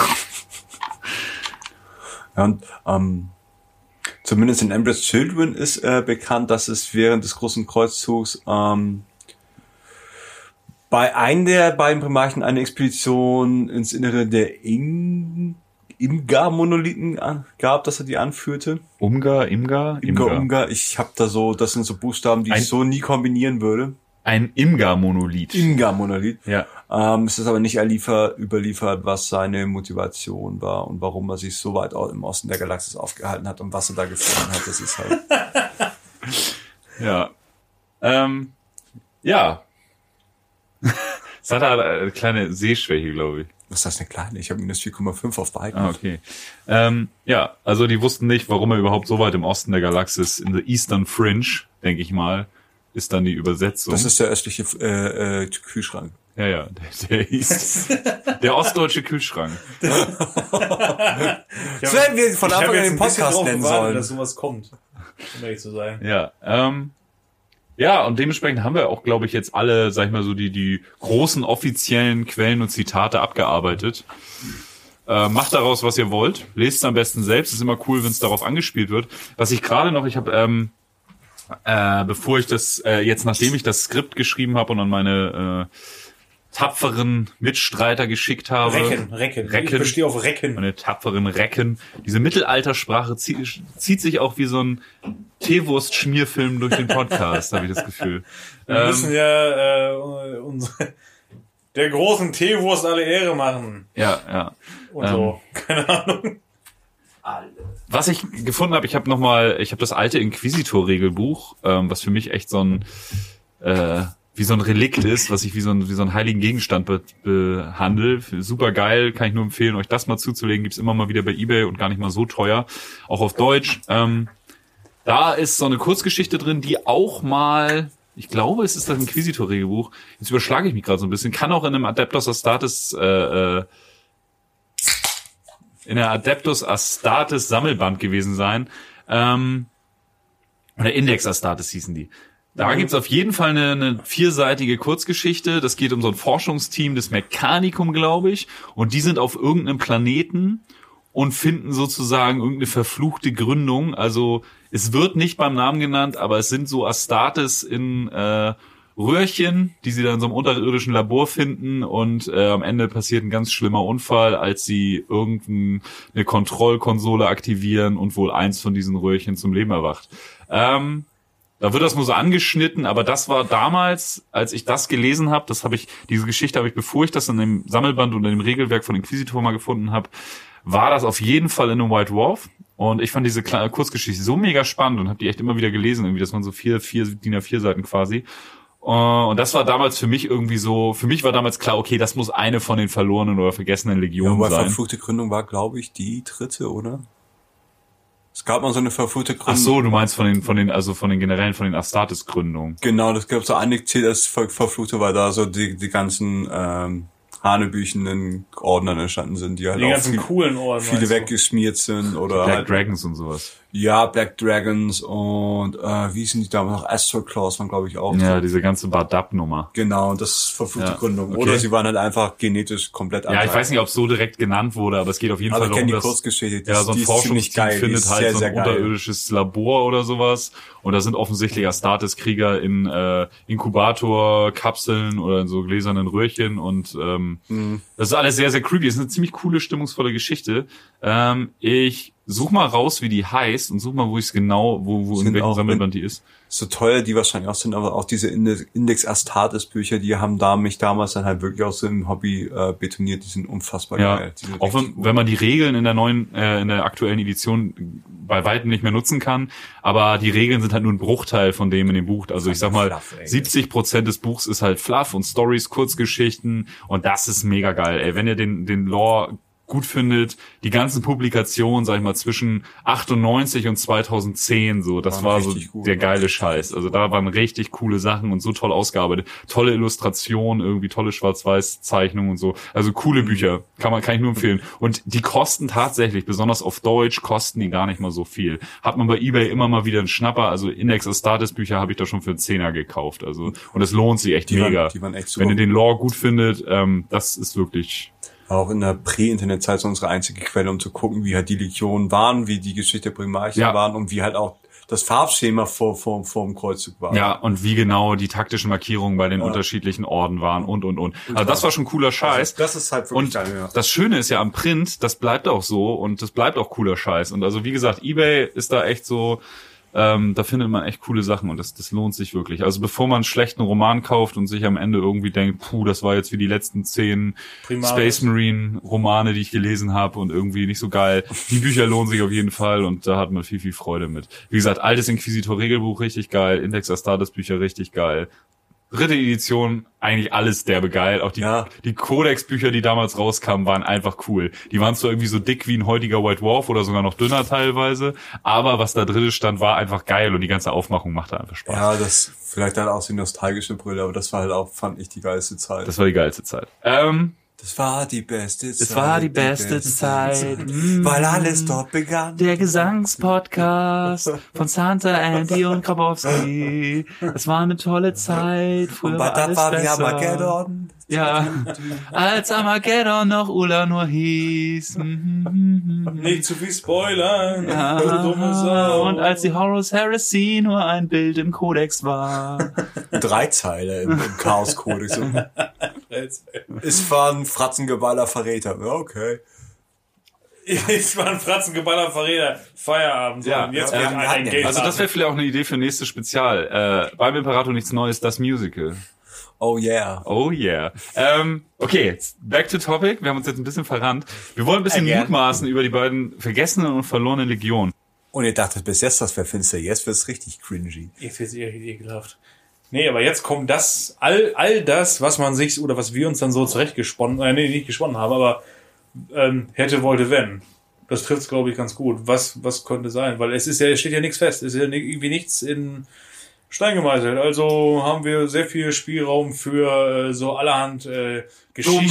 Ja, und zumindest in Embrace Children ist bekannt, dass es während des großen Kreuzzugs bei einem der beiden Primarchen eine Expedition ins Innere der Imgar-Monolithen gab, dass er die anführte. Imgar. Ich habe da so, das sind so Buchstaben, die ich so nie kombinieren würde. Ein Imgar-Monolith. Imgar-Monolith. Ja. Es ist aber nicht überliefert, was seine Motivation war und warum er sich so weit im Osten der Galaxis aufgehalten hat und was er da gefunden hat. Das ist halt. Ja. Ja. Es hat eine kleine Sehschwäche, glaube ich. Was ist das, eine kleine? Ich habe minus 4,5 auf beiden. Ah, okay. Ja, also die wussten nicht, warum er überhaupt so weit im Osten der Galaxis, in the Eastern Fringe, denke ich mal, ist dann die Übersetzung. Das ist der östliche Kühlschrank. Ja, der ostdeutsche Kühlschrank. Das werden wir von Anfang an den Podcast nennen sollen. Dass sowas kommt, um ehrlich zu sein. Ja, ja, und dementsprechend haben wir auch, glaube ich, jetzt alle, sag ich mal so, die großen offiziellen Quellen und Zitate abgearbeitet. Macht daraus, was ihr wollt. Lest es am besten selbst. Ist immer cool, wenn es darauf angespielt wird. Was ich gerade noch, ich habe, bevor ich das, nachdem ich das Skript geschrieben habe und an meine tapferen Mitstreiter geschickt habe. Recken. Ich bestehe auf Recken. Meine tapferen Recken. Diese Mittelaltersprache zieht sich auch wie so ein Teewurst-Schmierfilm durch den Podcast, habe ich das Gefühl. Wir müssen ja der großen Teewurst alle Ehre machen. Ja. Und so. Keine Ahnung. Was ich gefunden habe, ich habe das alte Inquisitor-Regelbuch, was für mich echt so ein wie so ein Relikt ist, was ich wie so einen heiligen Gegenstand behandle. Super geil, kann ich nur empfehlen, euch das mal zuzulegen. Gibt's immer mal wieder bei eBay und gar nicht mal so teuer, auch auf Deutsch. Da ist so eine Kurzgeschichte drin, die auch mal, ich glaube, es ist das Inquisitor-Regelbuch. Jetzt überschlage ich mich gerade so ein bisschen. Kann auch in einem Adeptus Astartes in der Adeptus Astartes Sammelband gewesen sein. Oder Index Astartes hießen die. Da gibt's auf jeden Fall eine 4-seitige Kurzgeschichte. Das geht um so ein Forschungsteam des Mechanicum, glaube ich. Und die sind auf irgendeinem Planeten und finden sozusagen irgendeine verfluchte Gründung. Also es wird nicht beim Namen genannt, aber es sind so Astartes in Röhrchen, die sie dann in so einem unterirdischen Labor finden. Und am Ende passiert ein ganz schlimmer Unfall, als sie irgendeine Kontrollkonsole aktivieren und wohl eins von diesen Röhrchen zum Leben erwacht. Da wird das nur so angeschnitten, aber das war damals, als ich das gelesen habe, diese Geschichte habe ich, bevor ich das in dem Sammelband und in dem Regelwerk von Inquisitor mal gefunden habe, war das auf jeden Fall in einem White Dwarf. Und ich fand diese kleine Kurzgeschichte so mega spannend und habe die echt immer wieder gelesen, irgendwie, das waren so 4 DIN A4 Seiten quasi. Und das war damals für mich irgendwie so, für mich war damals klar, okay, das muss eine von den verlorenen oder vergessenen Legionen sein. Verfluchte Gründung war, glaube ich, die 3., oder? Es gab mal so eine verfluchte Gründung. Ach so, du meinst von den Astartes-Gründungen. Genau, das gab so eine zählt als verfluchte, weil da so die ganzen hanebüchenden Ordnern entstanden sind, die halt die auch ganzen coolen Orden, viele weggeschmiert sind oder Black halt, Dragons und sowas. Ja, Black Dragons und wie hießen die damals noch? Astral Claws waren, glaube ich, auch. Ja, so. diese ganze Bardab-Nummer. Genau, das ist verfluchte Ja, Gründung. okay. Oder sie waren halt einfach genetisch komplett Ja, ich weiß nicht, ob es so direkt genannt wurde, aber es geht auf jeden aber Fall ich kenne darum, die dass Kurzgeschichte. ja, so ein die ist ziemlich Forschungsteam geil. findet die ist halt sehr, so sehr ein geil. unterirdisches Labor oder sowas. Und da sind offensichtlich Astartes-Krieger in Inkubator-Kapseln oder in so gläsernen Röhrchen. Und das ist alles sehr, sehr creepy. Das ist eine ziemlich coole, stimmungsvolle Geschichte. Ich such mal raus, wie die heißt und such mal, wo ich es genau, wo in Sind welchem auch Sammelband die ist. So teuer die wahrscheinlich auch sind, aber auch diese Index Astartes Bücher, die haben mich damals dann halt wirklich aus dem Hobby betoniert. Die sind unfassbar Ja, geil. Die sind auch richtig gut. wenn man die Regeln in der aktuellen Edition bei weitem nicht mehr nutzen kann, aber die Regeln sind halt nur ein Bruchteil von dem in dem Buch. Also ich sag mal, Fluff, ey. 70% des Buchs ist halt Fluff und Stories, Kurzgeschichten und das ist mega geil. Ey, wenn ihr den Lore gut findet, die ganzen Publikationen, sag ich mal, zwischen 98 und 2010, so, das Waren war so richtig gut, der ne? geile Scheiß. Also da waren richtig coole Sachen und so toll ausgearbeitet. Tolle Illustrationen, irgendwie tolle Schwarz-Weiß-Zeichnungen und so. Also coole Bücher. Kann ich nur empfehlen. Und die kosten tatsächlich, besonders auf Deutsch, kosten die gar nicht mal so viel. Hat man bei eBay immer mal wieder einen Schnapper. Also Index Astartes Bücher habe ich da schon für einen Zehner gekauft. Also, und es lohnt sich echt mega. Die waren echt super. Wenn ihr den Lore gut findet, das ist wirklich, Auch in der Prä-Internet-Zeit so unsere einzige Quelle, um zu gucken, wie halt die Legionen waren, wie die Geschichte der Primarchen Ja. waren und wie halt auch das Farbschema vor dem Kreuzzug war. ja, und wie genau die taktischen Markierungen bei den unterschiedlichen Orden waren und. Also das war schon cooler Scheiß. Das ist halt wirklich Und geil, ja. das Schöne ist ja am Print, das bleibt auch so und das bleibt auch cooler Scheiß. Und also wie gesagt, eBay ist da echt so, da findet man echt coole Sachen und das lohnt sich wirklich. Also bevor man einen schlechten Roman kauft und sich am Ende irgendwie denkt, das war jetzt wie die letzten 10 Primaris. Space Marine Romane, die ich gelesen habe und irgendwie nicht so geil. Die Bücher lohnen sich auf jeden Fall und da hat man viel, viel Freude mit. Wie gesagt, altes Inquisitor Regelbuch richtig geil, Index Astartes Bücher richtig geil. Dritte Edition, eigentlich alles derbe geil. Auch die Codex-Bücher, die damals rauskamen, waren einfach cool. Die waren zwar irgendwie so dick wie ein heutiger White Dwarf oder sogar noch dünner teilweise, aber was da drin stand, war einfach geil und die ganze Aufmachung machte einfach Spaß. Ja, das vielleicht dann auch die nostalgische Brille, aber das war halt auch, fand ich, die geilste Zeit. Das war die geilste Zeit. Das war die beste Zeit. Es war die beste Zeit, weil alles dort begann. der Gesangspodcast von Santa, Andy und Grabowski. Es war eine tolle Zeit. Früher Und war da alles war wie besser. Armageddon. Ja, als Armageddon noch Ulanor hieß. Nicht zu viel spoilern. Ja, du dumme Sau. und als die Horus Heresy nur ein Bild im Kodex war. 3 Zeile im Chaos-Kodex. Es war ein fratzengeballter Verräter. Ja, okay. Ich war ein Fratzengeballer Verräter. Feierabend. So, Ja, und jetzt ja, geht wir ein hatten ja- Geld. Also das wäre vielleicht auch eine Idee für nächstes Spezial. Beim Imperator nichts Neues, das Musical. Oh yeah. Oh yeah. Okay, back to topic. Wir haben uns jetzt ein bisschen verrannt. Wir wollen ein bisschen Again. mutmaßen über die beiden vergessenen und verlorenen Legionen. Und ihr dachtet bis jetzt, das wäre finster. Jetzt wird's richtig cringy. Jetzt wird's ekelhaft. Nee, aber jetzt kommt das, all das, was man sich, oder was wir uns dann so zurechtgesponnen, nicht gesponnen haben, aber hätte, wollte, wenn. Das trifft's, glaube ich, ganz gut. Was könnte sein? Weil es steht ja nichts fest. Es ist ja irgendwie nichts in Stein gemeißelt. Also haben wir sehr viel Spielraum für so allerhand Geschichten.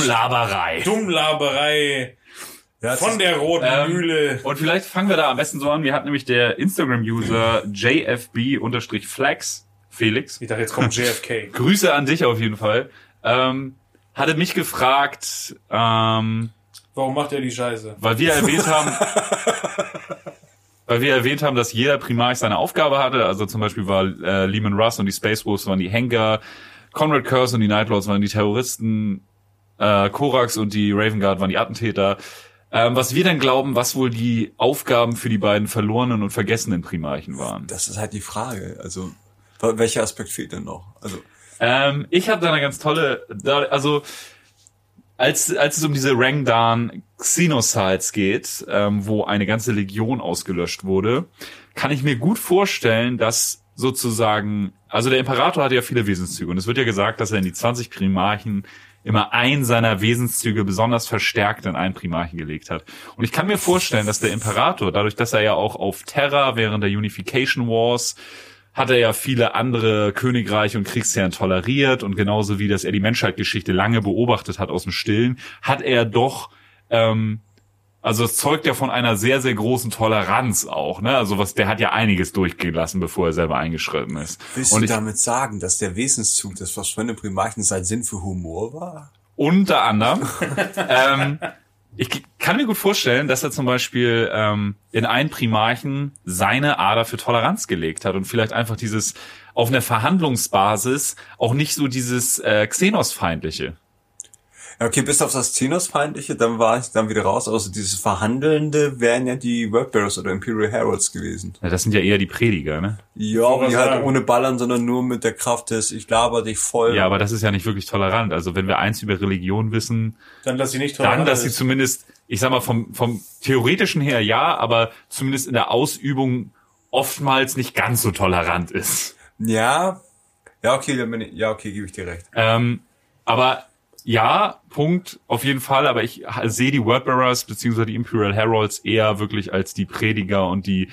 Dummlaberei Ja, von der roten Mühle. Und vielleicht fangen wir da am besten so an. Wir hatten nämlich der Instagram-User JFB-Flex, Felix. Ich dachte, jetzt kommt JFK. Grüße an dich auf jeden Fall. Hatte mich gefragt, Warum macht er die Scheiße? weil wir erwähnt haben, dass jeder Primarch seine Aufgabe hatte. Also zum Beispiel war Lehman Russ und die Space Wolves waren die Henker, Conrad Curse und die Night Lords waren die Terroristen, Korax und die Raven Guard waren die Attentäter. Was wir dann glauben, was wohl die Aufgaben für die beiden verlorenen und vergessenen Primarchen waren. Das ist halt die Frage. Also, welcher Aspekt fehlt denn noch? Also, Ich habe da eine ganz tolle, als es um diese Rangdan Xenocides geht, wo eine ganze Legion ausgelöscht wurde, kann ich mir gut vorstellen, dass sozusagen, also der Imperator hatte ja viele Wesenszüge und es wird ja gesagt, dass er in die 20 Primarchen immer einen seiner Wesenszüge besonders verstärkt in einen Primarchen gelegt hat. Und ich kann mir vorstellen, dass der Imperator, dadurch, dass er ja auch auf Terra während der Unification Wars hat er ja viele andere Königreiche und Kriegsherren toleriert und genauso wie, dass er die Menschheitsgeschichte lange beobachtet hat aus dem Stillen, hat er doch Also es zeugt ja von einer sehr, sehr großen Toleranz auch, ne? Also der hat ja einiges durchgehen bevor er selber eingeschritten ist. Willst du damit sagen, dass der Wesenszug des verschwundenen Primarchen sein Sinn für Humor war? Unter anderem. Ich kann mir gut vorstellen, dass er zum Beispiel in einen Primarchen seine Ader für Toleranz gelegt hat und vielleicht einfach dieses auf einer Verhandlungsbasis auch nicht so dieses Xenos-feindliche. Ja, okay, bis auf das Xenos-feindliche, dann war ich dann wieder raus. Also dieses Verhandelnde wären ja die Wordbearers oder Imperial Heralds gewesen. Ja, das sind ja eher die Prediger, ne? Ja, aber die halt ohne Ballern, sondern nur mit der Kraft des ich laber dich voll. Ja, aber das ist ja nicht wirklich tolerant. Also wenn wir eins über Religion wissen, dann dass sie nicht tolerant dann, dass sie zumindest, ich sag mal, vom theoretischen her ja, aber zumindest in der Ausübung oftmals nicht ganz so tolerant ist. Ja, okay, gebe ich dir recht. Aber ja, Punkt, auf jeden Fall, aber ich sehe die Wordbearers beziehungsweise die Imperial Heralds eher wirklich als die Prediger und die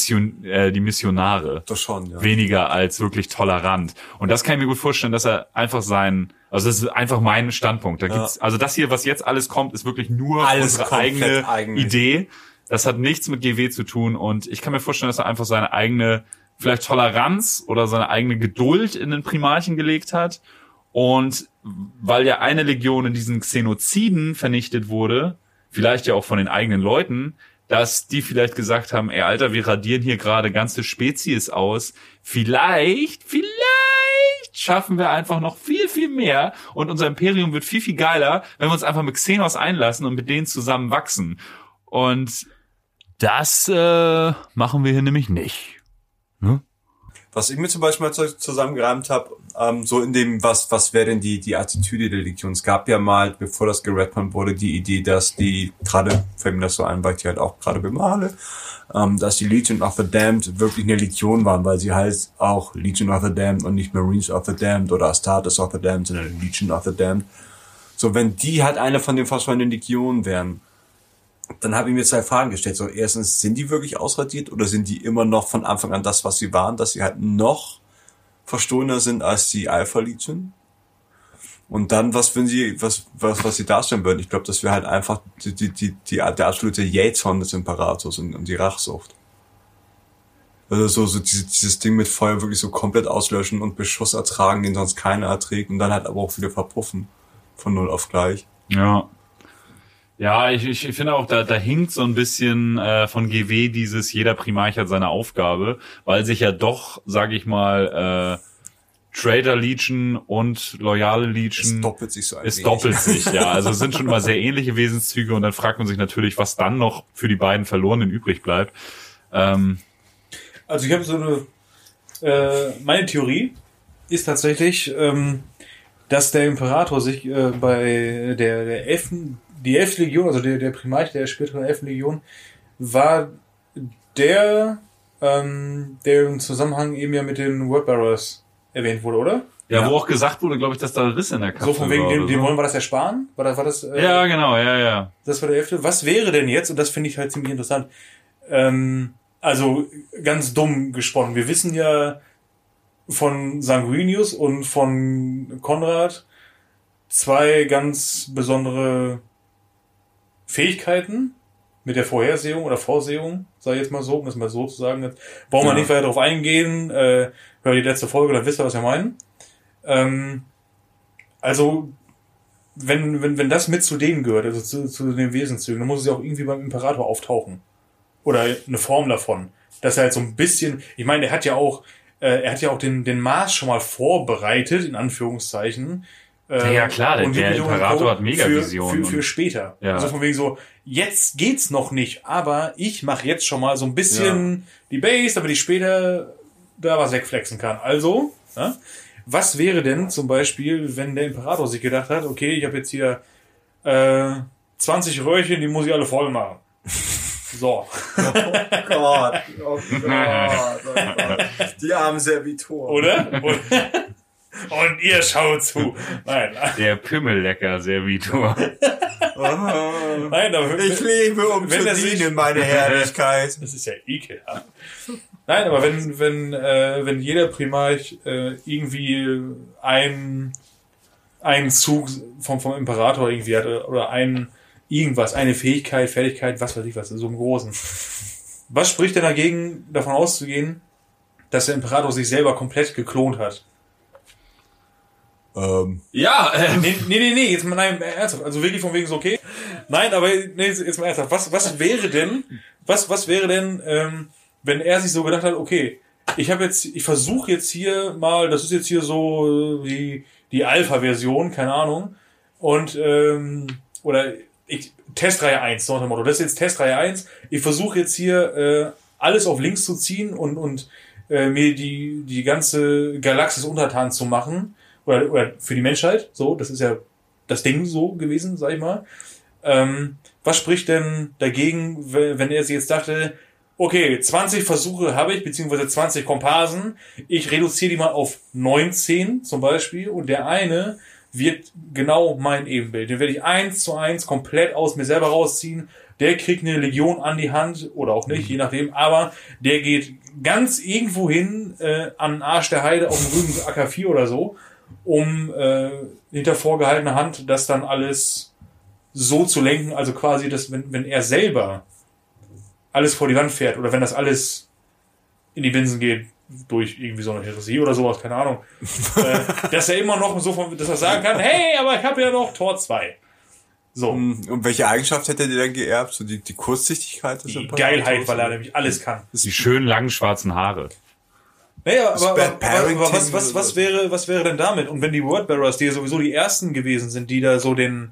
Missionare. Das schon, ja. Weniger als wirklich tolerant. Und das kann ich mir gut vorstellen, dass er einfach also das ist einfach mein Standpunkt. Da gibt's, also das hier, was jetzt alles kommt, ist wirklich nur unsere eigene Idee. Das hat nichts mit GW zu tun und ich kann mir vorstellen, dass er einfach seine eigene, vielleicht Toleranz oder seine eigene Geduld in den Primarchen gelegt hat. Und weil ja eine Legion in diesen Xenoziden vernichtet wurde, vielleicht ja auch von den eigenen Leuten, dass die vielleicht gesagt haben, ey Alter, wir radieren hier gerade ganze Spezies aus. Vielleicht schaffen wir einfach noch viel, viel mehr und unser Imperium wird viel, viel geiler, wenn wir uns einfach mit Xenos einlassen und mit denen zusammen wachsen. Und das machen wir hier nämlich nicht. Ne? Was ich mir zum Beispiel mal zusammengereimt habe, so in dem, was wäre denn die Attitüde der Legion? Es gab ja mal, bevor das geredconnt wurde, die Idee, dass die, gerade, fällt mir das so ein, weil ich die halt auch gerade bemale, dass die Legion of the Damned wirklich eine Legion waren, weil sie heißt auch Legion of the Damned und nicht Marines of the Damned oder Astartes of the Damned, sondern Legion of the Damned. So, wenn die halt eine von den verschwundenen Legionen wären, dann habe ich mir 2 Fragen gestellt. So, erstens, sind die wirklich ausradiert oder sind die immer noch von Anfang an das, was sie waren, dass sie halt noch verstohlener sind als die Alpha Legion? Und dann, was sie darstellen würden? Ich glaube, das wäre halt einfach der absolute Jähzorn des Imperators und die Rachsucht. Also so dieses Ding mit Feuer wirklich so komplett auslöschen und Beschuss ertragen, den sonst keiner erträgt und dann halt aber auch wieder verpuffen. Von 0 auf gleich. Ja. Ja, ich finde auch, da hinkt so ein bisschen von GW dieses, jeder Primarch hat seine Aufgabe, weil sich ja doch, sag ich mal, Traitor Legion und loyale Legion. Es doppelt sich so ein Es doppelt sich, ja. Also es sind schon mal sehr ähnliche Wesenszüge und dann fragt man sich natürlich, was dann noch für die beiden Verlorenen übrig bleibt. Also ich habe so meine Theorie ist tatsächlich, dass der Imperator sich bei der 11. Legion, also der Primarch der späteren 11. Legion, war der im Zusammenhang eben ja mit den Wordbearers erwähnt wurde, oder? Ja, wo auch gesagt wurde, glaube ich, dass da Riss in der Kapsel war. So von wegen, dem wollen wir das ersparen? War das ja, genau, ja. Das war der 11. Was wäre denn jetzt, und das finde ich halt ziemlich interessant, also ganz dumm gesponnen, wir wissen ja von Sanguinius und von Konrad 2 ganz besondere Fähigkeiten mit der Vorhersehung oder Vorsehung, sage ich jetzt mal so, um das mal so zu sagen. Jetzt brauchen wir nicht weiter darauf eingehen, hör die letzte Folge, dann wisst ihr, was wir meinen. Also, wenn das mit zu denen gehört, also zu den Wesenszügen, dann muss es ja auch irgendwie beim Imperator auftauchen. Oder eine Form davon. Dass er halt so ein bisschen, ich meine, er hat ja auch den Mars schon mal vorbereitet, in Anführungszeichen. Ja klar, der Imperator hat Mega-Visionen. Für später. Ja. Also von wegen so, jetzt geht's noch nicht, aber ich mache jetzt schon mal so ein bisschen die Base, damit ich später da was wegflexen kann. Also, was wäre denn zum Beispiel, wenn der Imperator sich gedacht hat, okay, ich habe jetzt hier 20 Röhrchen, die muss ich alle voll machen. So. Oh Gott. Die armen Servitoren. Oder? Und ihr schaut zu. Nein. Der Pümmellecker Servitor. Nein, aber ich lebe, um zu dienen, meine Herrlichkeit. Das ist ja ekelhaft. Nein, aber wenn jeder Primarch irgendwie einen Zug vom Imperator irgendwie hat oder einen irgendwas, eine Fähigkeit, Fertigkeit, was weiß ich was, so im Großen. Was spricht denn dagegen, davon auszugehen, dass der Imperator sich selber komplett geklont hat? Ja, Nee, jetzt mal, nein, ernsthaft, also wirklich von wegen so, okay. Nein, aber, nee, jetzt mal ernsthaft, was wäre denn, wenn er sich so gedacht hat, okay, ich versuche jetzt hier mal, das ist jetzt hier so die Alpha-Version, keine Ahnung, und, Testreihe 1, so nach dem Motto, das ist jetzt Testreihe 1, ich versuche jetzt hier, alles auf links zu ziehen und mir die ganze Galaxis untertan zu machen, oder für die Menschheit, so, das ist ja das Ding so gewesen, sag ich mal. Was spricht denn dagegen, wenn er sich jetzt dachte, okay, 20 Versuche habe ich, beziehungsweise 20 Komparsen, ich reduziere die mal auf 19 zum Beispiel, und der eine wird genau mein Ebenbild. Den werde ich 1:1 komplett aus mir selber rausziehen. Der kriegt eine Legion an die Hand, oder auch nicht, je nachdem, aber der geht ganz irgendwo hin, an den Arsch der Heide auf dem Rügen AK4 oder so, um hinter vorgehaltener Hand das dann alles so zu lenken, also quasi, dass wenn er selber alles vor die Wand fährt, oder wenn das alles in die Binsen geht, durch irgendwie so eine Heresie oder sowas, keine Ahnung, dass er immer noch so dass er sagen kann, hey, aber ich habe ja noch Tor 2. So. Und welche Eigenschaft hätte er denn geerbt? So die Kurzsichtigkeit? Die Geilheit, weil er nämlich alles kann. die schönen langen schwarzen Haare. Naja, aber Bad Parenting was wäre denn damit? Und wenn die Wordbearers, die ja sowieso die ersten gewesen sind, die da so den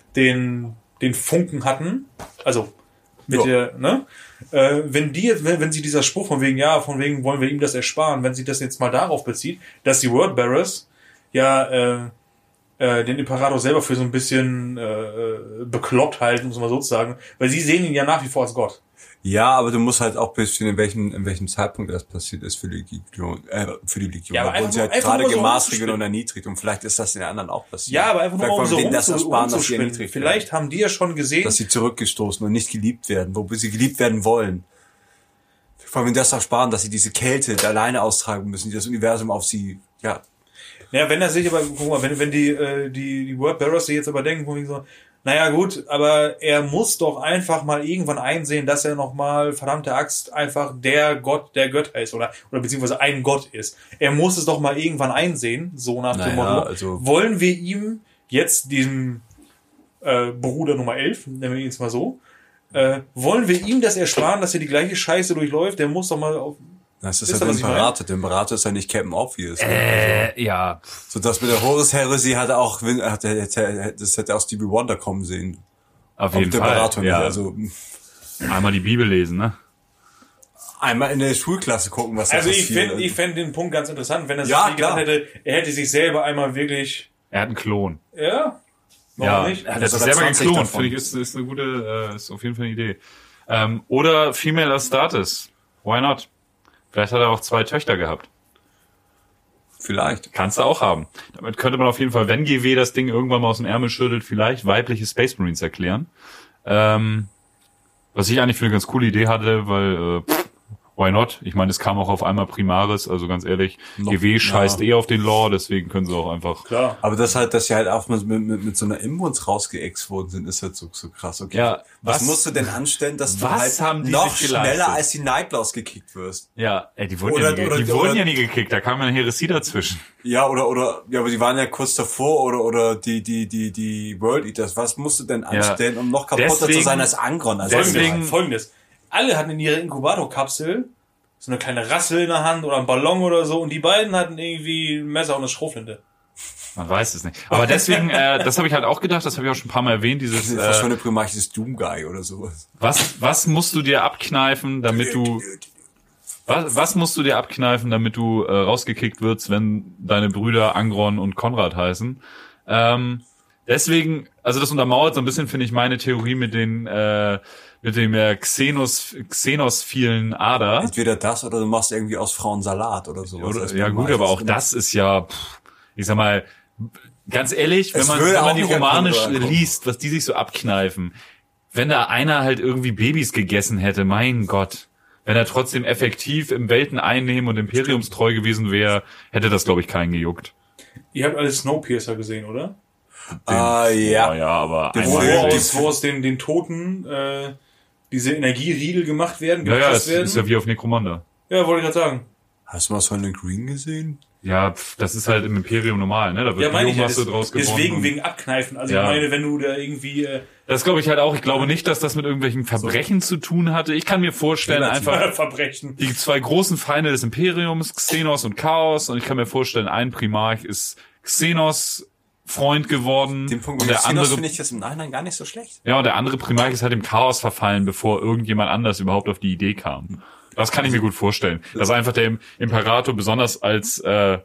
Funken hatten, also mit der, ne? Wenn sie dieser Spruch von wegen wollen wir ihm das ersparen, wenn sie das jetzt mal darauf bezieht, dass die Wordbearers ja den Imperator selber für so ein bisschen bekloppt halten, muss man so sagen, weil sie sehen ihn ja nach wie vor als Gott. Ja, aber du musst halt auch bisschen in welchem Zeitpunkt das passiert ist für die Legion. Ja, aber da wurden sie halt einfach gerade nur so gemaßregelt und erniedrigt, und vielleicht ist das den anderen auch passiert. Ja, aber einfach nur um so dass sie rumzuspinnen. erniedrigt Vielleicht haben die ja schon gesehen, dass sie zurückgestoßen und nicht geliebt werden, wo sie geliebt werden wollen. Vor allem das ersparen, dass sie diese Kälte alleine austragen müssen, die das Universum auf sie, ja. Ja, wenn er sich aber, guck mal, wenn die Wordbearers sich jetzt aber denken, von wegen so, naja gut, aber er muss doch einfach mal irgendwann einsehen, dass er nochmal, verdammte Axt, einfach der Gott der Götter ist, oder beziehungsweise ein Gott ist. Er muss es doch mal irgendwann einsehen, so nach dem Motto. Also Wollen wir ihm jetzt diesem Bruder Nummer 11, nennen wir ihn jetzt mal so, wollen wir ihm das ersparen, dass er die gleiche Scheiße durchläuft? Der muss doch mal auf... Das ist ja der Imperator. Der Imperator ist ja nicht Captain Obvious. Ja. So das mit der Horus-Heresie das hätte auch Stevie Wonder kommen sehen. Auf jeden der Fall. Imperator Ja. nicht. Also Einmal die Bibel lesen, ne? einmal in der Schulklasse gucken, was da Also passiert. ich fände den Punkt ganz interessant, wenn er sich Ja, gedacht hätte, er hätte sich selber einmal wirklich... Er hat einen Klon. Ja? Warum nicht? Er hat Das sich hat selber 20 geklont, davon. finde ich, ist eine gute, ist auf jeden Fall eine Idee. Oder Female Astartes. Why not? Vielleicht hat er auch 2 Töchter gehabt. Vielleicht. Kannst du auch haben. Damit könnte man auf jeden Fall, wenn GW das Ding irgendwann mal aus dem Ärmel schüttelt, vielleicht weibliche Space Marines erklären. Was ich eigentlich für eine ganz coole Idee hatte, weil why not? Ich meine, es kam auch auf einmal Primaris, also ganz ehrlich, GW scheißt auf den Lore, deswegen können sie auch einfach... Klar. Aber dass sie halt auch mit so einer Imbuns rausgeext worden sind, ist halt so krass. Okay. Ja, was musst du denn anstellen, dass du was halt haben die noch sich schneller geleistet? als die Nightlaws gekickt wirst? Ja, die wurden, Oder- die oder- wurden ja nie gekickt, da kam eine Heresie dazwischen. Ja, oder, ja, aber die waren ja kurz davor, oder die World Eaters. Was musst du denn anstellen, um noch kaputter zu Deswegen- sein als Angron? Also deswegen- Folgendes. Alle hatten in ihrer Inkubatorkapsel so eine kleine Rassel in der Hand oder einen Ballon oder so, und die beiden hatten irgendwie ein Messer und eine Schrotflinte. Man weiß es nicht. Aber deswegen, das habe ich halt auch gedacht, das habe ich auch schon ein paar Mal erwähnt, dieses, fast schon eine Primarchis Doom Guy oder sowas. was musst du dir abkneifen, damit du, was musst du dir abkneifen, damit du rausgekickt wirst, wenn deine Brüder Angron und Konrad heißen? Deswegen, also das untermauert so ein bisschen, finde ich, meine Theorie mit dem Xenos-vielen Ader. Entweder das oder du machst irgendwie aus Frauen Salat oder sowas. Oder, ja gut, aber auch das ist ja, ich sag mal, ganz ehrlich, wenn man die Romane liest, was die sich so abkneifen, wenn da einer halt irgendwie Babys gegessen hätte, mein Gott, wenn er trotzdem effektiv im Welten einnehmen und imperiumstreu gewesen wäre, hätte das, glaube ich, keinen gejuckt. Ihr habt alle Snowpiercer gesehen, oder? ja. Ja, aber Den einmal Wo aus den Toten diese Energieriegel gemacht werden, ja, gepresst es werden. ist ja wie auf Necromunda. Ja, wollte ich gerade sagen. Hast du mal Silent Green gesehen? Ja, das ist halt im Imperium normal, ne? Da wird Ja, meine ich ja. Biomasse draus gewonnen. Deswegen wegen Abkneifen. Also Ja. ich meine, wenn du da irgendwie Das glaube ich halt auch. Ich glaube nicht, dass das mit irgendwelchen Verbrechen zu tun hatte. Ich kann mir vorstellen, einfach Verbrechen. die zwei großen Feinde des Imperiums, Xenos und Chaos. Und ich kann mir vorstellen, ein Primarch ist Xenos Freund geworden. Den Punkt und mit der Xenos andere, finde ich jetzt im Nachhinein gar nicht so schlecht. ja, und der andere Primarch ist halt im Chaos verfallen, bevor irgendjemand anders überhaupt auf die Idee kam. Das kann ich mir gut vorstellen. Dass einfach der Imperator besonders als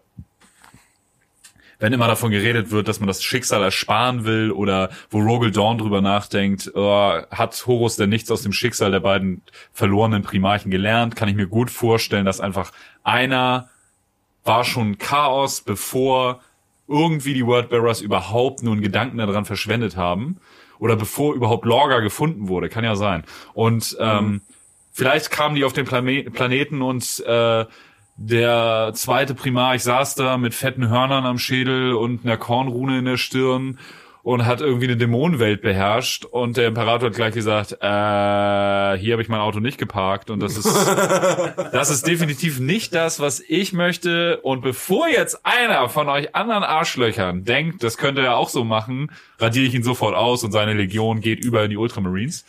wenn immer davon geredet wird, dass man das Schicksal ersparen will oder wo Rogel Dawn drüber nachdenkt, hat Horus denn nichts aus dem Schicksal der beiden verlorenen Primarchen gelernt, kann ich mir gut vorstellen, dass einfach einer war schon Chaos, bevor irgendwie die Wordbearers überhaupt nur einen Gedanken daran verschwendet haben oder bevor überhaupt Lorga gefunden wurde, kann ja sein. Und vielleicht kamen die auf den Planeten und der zweite Primarch saß da mit fetten Hörnern am Schädel und einer Kornrune in der Stirn und hat irgendwie eine Dämonenwelt beherrscht und der Imperator hat gleich gesagt, hier habe ich mein Auto nicht geparkt und das ist definitiv nicht das, was ich möchte. Und bevor jetzt einer von euch anderen Arschlöchern denkt, das könnte er auch so machen, radiere ich ihn sofort aus und seine Legion geht über in die Ultramarines.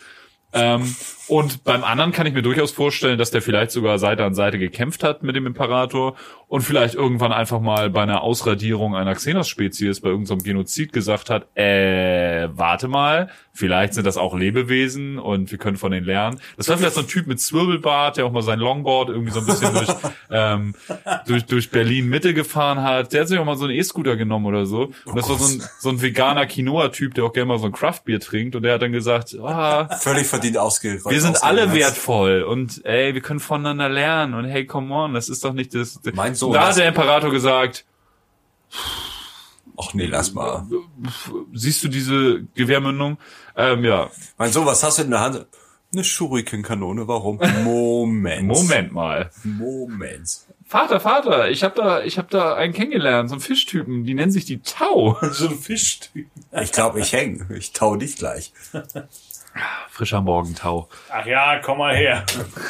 Und beim anderen kann ich mir durchaus vorstellen, dass der vielleicht sogar Seite an Seite gekämpft hat mit dem Imperator und vielleicht irgendwann einfach mal bei einer Ausradierung einer Xenos-Spezies bei irgendeinem Genozid gesagt hat, warte mal, vielleicht sind das auch Lebewesen und wir können von denen lernen. Das war vielleicht so ein Typ mit Zwirbelbart, der auch mal sein Longboard irgendwie so ein bisschen durch Berlin Mitte gefahren hat. Der hat sich auch mal so einen E-Scooter genommen oder so. Und das war so ein veganer Quinoa-Typ, der auch gerne mal so ein Craft-Bier trinkt und der hat dann gesagt, Völlig verdient ausgerollt. wir sind alle wertvoll und wir können voneinander lernen und hey, come on, das ist doch nicht das. Mein Sohn, da hat der Imperator gesagt, ach nee, lass mal. siehst du diese Gewehrmündung? Ja. Mein Sohn, was hast du in der Hand? Eine Shuriken-Kanone, warum? Moment mal. Vater, Ich hab da einen kennengelernt, so einen Fischtypen, die nennen sich die Tau. So ein Fischtyp. ich glaube, ich häng. Ich tau dich gleich. Frischer Morgentau. Ach ja, komm mal her.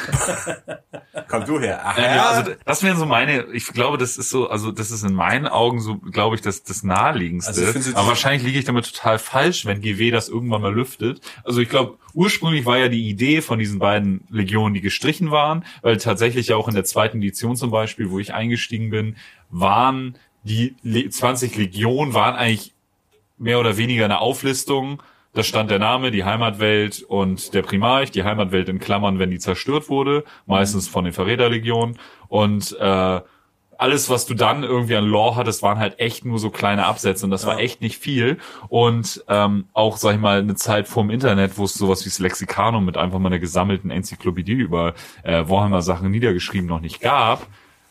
Komm du her. Ach, Ja, also das wären so meine, ich glaube, das ist so, also das ist in meinen Augen so, glaube ich, das naheliegendste. Also ich finde so aber wahrscheinlich liege ich damit total falsch, wenn GW das irgendwann mal lüftet. Also ich glaube, ursprünglich war ja die Idee von diesen beiden Legionen, die gestrichen waren, weil tatsächlich ja auch in der zweiten Edition zum Beispiel, wo ich eingestiegen bin, waren die 20 Legionen, waren eigentlich mehr oder weniger eine Auflistung. Da stand der Name, die Heimatwelt und der Primarch, die Heimatwelt in Klammern, wenn die zerstört wurde, meistens von den Verräterlegionen. Und alles, was du dann irgendwie an Lore hattest, waren halt echt nur so kleine Absätze und das war echt nicht viel. Und auch, sag ich mal, eine Zeit vorm Internet, wo es sowas wie das Lexikanum mit einfach mal einer gesammelten Enzyklopädie über Warhammer-Sachen niedergeschrieben noch nicht gab,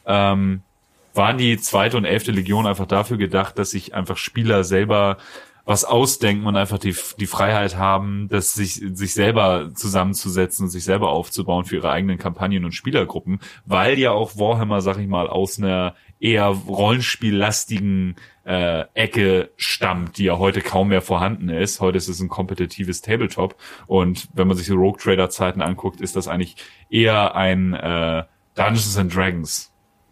waren die 2. und 11. Legion einfach dafür gedacht, dass sich einfach Spieler selber was ausdenken und einfach die Freiheit haben, das sich selber zusammenzusetzen und sich selber aufzubauen für ihre eigenen Kampagnen und Spielergruppen, weil ja auch Warhammer, sag ich mal, aus einer eher rollenspiellastigen Ecke stammt, die ja heute kaum mehr vorhanden ist. Heute ist es ein kompetitives Tabletop und wenn man sich die Rogue Trader Zeiten anguckt, ist das eigentlich eher ein Dungeons and Dragons.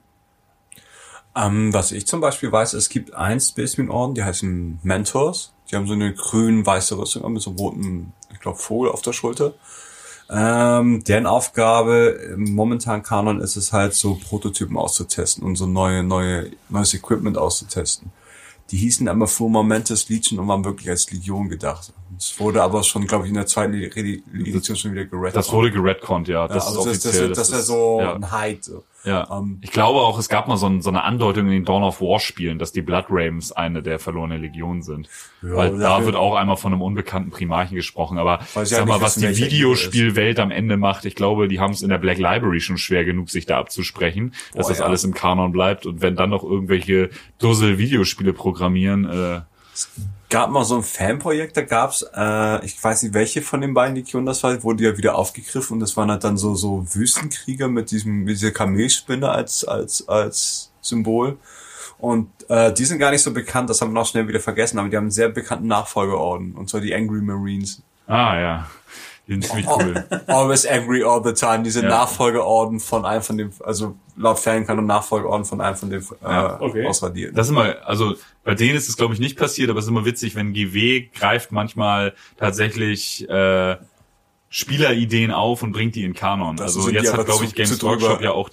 Was ich zum Beispiel weiß, es gibt einen Space Marine Orden, die heißen Mentors. Die haben so eine grün-weiße Rüstung an mit so einem roten, ich glaube, Vogel auf der Schulter. Deren Aufgabe im momentanen Kanon ist es halt so Prototypen auszutesten und so neues Equipment auszutesten. Die hießen immer Firmamentus Legion und waren wirklich als Legion gedacht. Es wurde aber schon, glaube ich, in der zweiten Edition schon wieder geredconnt. Das wurde geredconnt, ja. Das ist offiziell. Das ist so ein Hype. So. Ja. Ich glaube auch, es gab mal so eine Andeutung in den Dawn of War Spielen, dass die Blood Ravens eine der verlorenen Legionen sind. Ja, weil da wird auch einmal von einem unbekannten Primarchen gesprochen. Aber sag mal, was die Videospielwelt am Ende macht, ich glaube, die haben es in der Black Library schon schwer genug, sich da abzusprechen, dass das alles im Kanon bleibt. Und wenn dann noch irgendwelche Dussel-Videospiele programmieren, Es gab mal so ein Fanprojekt, da gab's, ich weiß nicht, welche von den beiden Legionen das war, wurde ja wieder aufgegriffen und das waren halt dann so Wüstenkrieger mit dieser Kamelspinne als Symbol. Und die sind gar nicht so bekannt, das haben wir auch schnell wieder vergessen, aber die haben einen sehr bekannten Nachfolgeorden, und zwar die Angry Marines. Ah, ja. Die sind ziemlich cool. Always angry all the time. Diese Ja. Nachfolgeorden von einem von dem, also laut Fankanon Nachfolgeorden von einem von dem okay. ausradiert. Das ist immer, also bei denen ist es glaube ich nicht passiert, aber es ist immer witzig, wenn GW greift manchmal tatsächlich Spielerideen auf und bringt die in Kanon. Das Also sind die jetzt aber hat glaube ich zu Games drüber. Workshop ja auch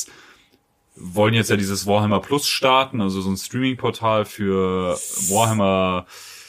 wollen jetzt ja dieses Warhammer Plus starten, also so ein Streaming-Portal für Warhammer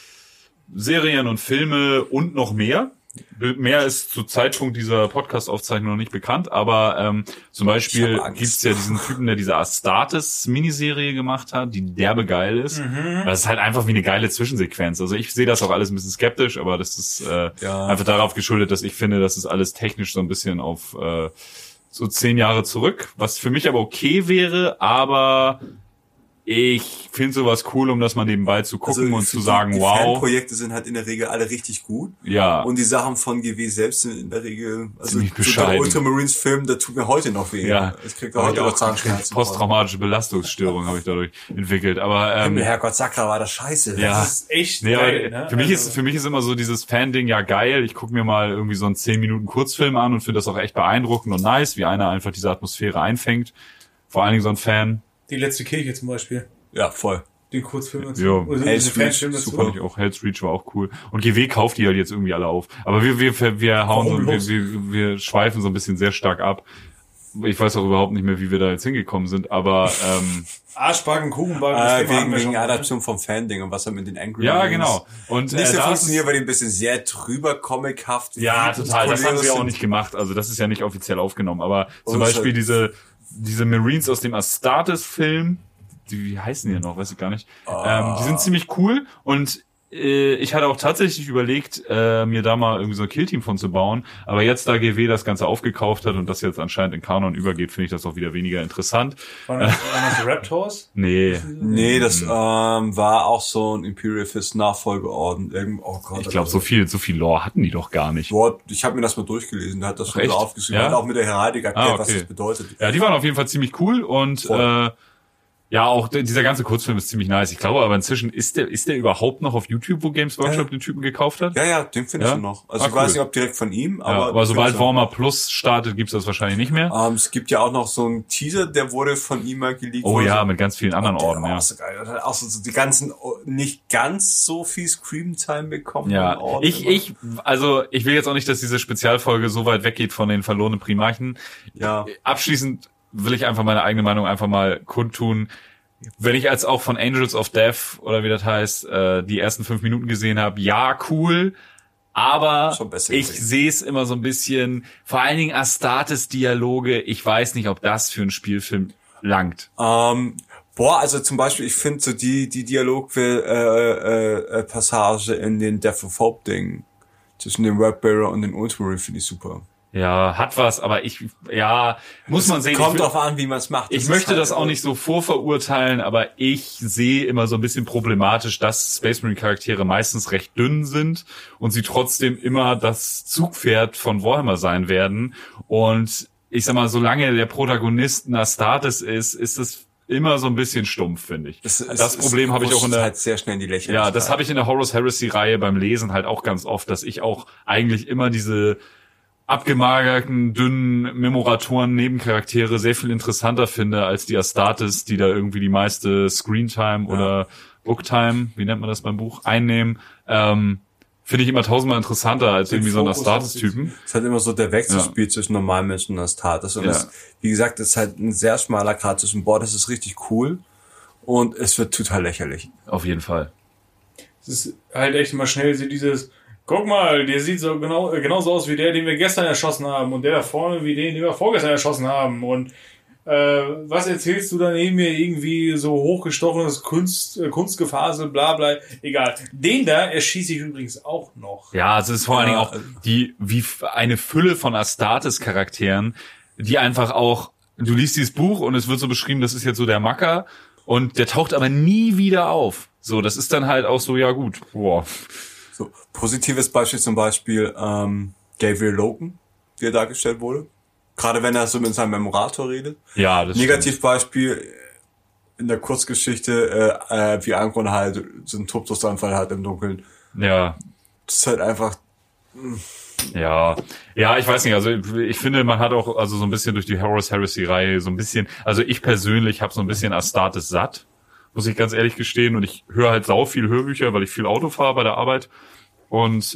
Serien und Filme und noch mehr. Mehr ist zu Zeitpunkt dieser Podcast-Aufzeichnung noch nicht bekannt, aber zum Beispiel Ich hab Angst. gibt's ja diesen Typen, der diese Astartes-Miniserie gemacht hat, die derbe geil ist. Das ist halt einfach wie eine geile Zwischensequenz. Also ich sehe das auch alles ein bisschen skeptisch, aber das ist einfach darauf geschuldet, dass ich finde, dass es alles technisch so ein bisschen auf so 10 Jahre zurück, was für mich aber okay wäre, aber ich finde sowas cool, um das mal nebenbei zu gucken und zu sagen, die wow. Fanprojekte sind halt in der Regel alle richtig gut. Ja. Und die Sachen von GW selbst sind in der Regel, also Ziemlich so der bescheiden. Ultramarines Film, der tut mir heute noch weh. Ja, Ich krieg da heute noch Zahnschmerzen. posttraumatische Belastungsstörung habe ich dadurch entwickelt. Aber Herrgott, Sakra, war das scheiße. ja, Das ist echt nee, geil, aber ne? für mich ist immer so dieses Fan-Ding ja geil. Ich gucke mir mal irgendwie so einen 10 Minuten Kurzfilm an und finde das auch echt beeindruckend und nice, wie einer einfach diese Atmosphäre einfängt. Vor allen Dingen so ein Fan. Die letzte Kirche zum Beispiel. Ja, voll. Den Kurzfilm dazu. Jo, Oder Hell's diese Reach, Fanfilme dazu. Fand ich auch. Hell's Reach war auch cool. Und GW kauft die halt jetzt irgendwie alle auf. Aber wir hauen Warum so, los? wir schweifen so ein bisschen sehr stark ab. Ich weiß auch überhaupt nicht mehr, wie wir da jetzt hingekommen sind, aber Arschbacken, Kuchenbacken, das Thema hatten wir Wegen schon. Adaption vom Fan-Ding und was er mit den Angry ja, Marines genau. Und nicht so da ist funktioniert, weil die ein bisschen sehr drüber comichaft. ja, total. Das haben wir auch sind. nicht gemacht. Also das ist ja nicht offiziell aufgenommen. Aber zum Und es Beispiel halt- diese Marines aus dem Astartes-Film, wie heißen die noch? Weiß ich gar nicht. Die sind ziemlich cool und ich hatte auch tatsächlich überlegt, mir da mal irgendwie so ein Killteam von zu bauen. Aber jetzt, da GW das Ganze aufgekauft hat und das jetzt anscheinend in Kanon übergeht, finde ich das auch wieder weniger interessant. Waren das die Raptors? Nee, Nee, das war auch so ein Imperial Fist Nachfolgeorden. Oh Gott. ich glaube, so viel Lore hatten die doch gar nicht. Boah, ich habe mir das mal durchgelesen, der hat das schon echt? so aufgeschrieben, Ja? hat auch mit der Heraldik erklärt, was okay. das bedeutet. Ja, die waren auf jeden Fall ziemlich cool und Voll. ja, auch dieser ganze Kurzfilm ist ziemlich nice. Ich glaube aber inzwischen, ist der überhaupt noch auf YouTube, wo Games Workshop den Typen gekauft hat? Ja, den findest Ja? du noch. Also Ah, ich weiß cool. nicht, ob direkt von ihm, Ja, aber... aber sobald findest du. Warhammer Plus startet, gibt's das wahrscheinlich nicht mehr. Es gibt ja auch noch so einen Teaser, der wurde von ihm mal geleakt. Oh worden. ja, mit ganz vielen anderen Der Orden, war ja. auch so geil. Auch so die ganzen, nicht ganz so viel Scream-Time bekommen. Ja, Orden immer. also ich will jetzt auch nicht, dass diese Spezialfolge so weit weggeht von den verlorenen Primarchen. Ja. Abschließend will ich einfach meine eigene Meinung einfach mal kundtun. Wenn ich als auch von Angels of Death oder wie das heißt, die ersten 5 Minuten gesehen habe, ja, cool, aber Schon besser ich gesehen. sehe es immer so ein bisschen, vor allen Dingen Astartes-Dialoge, ich weiß nicht, ob das für einen Spielfilm langt. Also zum Beispiel, ich finde so die Dialog-Passage in den Death of Hope-Ding zwischen dem Wordbearer und dem Ultramarine finde ich super. Ja, hat was, aber muss man sehen. Kommt Ich will- drauf an, wie man es macht. Ich Das möchte ist halt das auch nicht so vorverurteilen, aber ich sehe immer so ein bisschen problematisch, dass Space Marine Charaktere meistens recht dünn sind und sie trotzdem immer das Zugpferd von Warhammer sein werden. Und ich sag mal, solange der Protagonist ein Astartes ist es immer so ein bisschen stumpf, finde ich. Das Problem habe ich auch in der halt sehr schnell in die Lächerlichkeit. Ja, das habe ich in der Horus Heresy Reihe beim Lesen halt auch ganz oft, dass ich auch eigentlich immer diese abgemagerten, dünnen Memoratoren, Nebencharaktere sehr viel interessanter finde als die Astartes, die da irgendwie die meiste Screentime oder Booktime, wie nennt man das beim Buch, einnehmen. Finde ich immer tausendmal interessanter als irgendwie so ein Fokus Astartes-Typen. Es ist halt immer so der Wechselspiel zwischen Normalmenschen und Astartes. Und es, wie gesagt, es ist halt ein sehr schmaler Grad zwischen, das ist richtig cool und es wird total lächerlich. Auf jeden Fall. Es ist halt echt immer schnell so dieses, guck mal, der sieht so genauso aus wie der, den wir gestern erschossen haben und der da vorne wie den wir vorgestern erschossen haben und was erzählst du da neben mir irgendwie so hochgestochenes Kunstgefasel, bla bla, egal. Den da erschieße ich übrigens auch noch. Ja, es ist vor allen Dingen auch wie eine Fülle von Astartes-Charakteren, die einfach auch, du liest dieses Buch und es wird so beschrieben, das ist jetzt so der Macker und der taucht aber nie wieder auf. So, das ist dann halt auch so, ja gut, boah. So, positives Beispiel zum Beispiel Gabriel Loken, wie er dargestellt wurde. Gerade wenn er so mit seinem Memorator redet. Ja, das Negativbeispiel, in der Kurzgeschichte wie Angron halt so einen Tobsuchtsanfall hat im Dunkeln. Ja. Das ist halt einfach... Ja, ich weiß nicht, also ich finde, man hat auch also so ein bisschen durch die Horus Heresy-Reihe so ein bisschen, also ich persönlich habe so ein bisschen Astartes satt, muss ich ganz ehrlich gestehen, und ich höre halt sau viel Hörbücher, weil ich viel Auto fahre bei der Arbeit und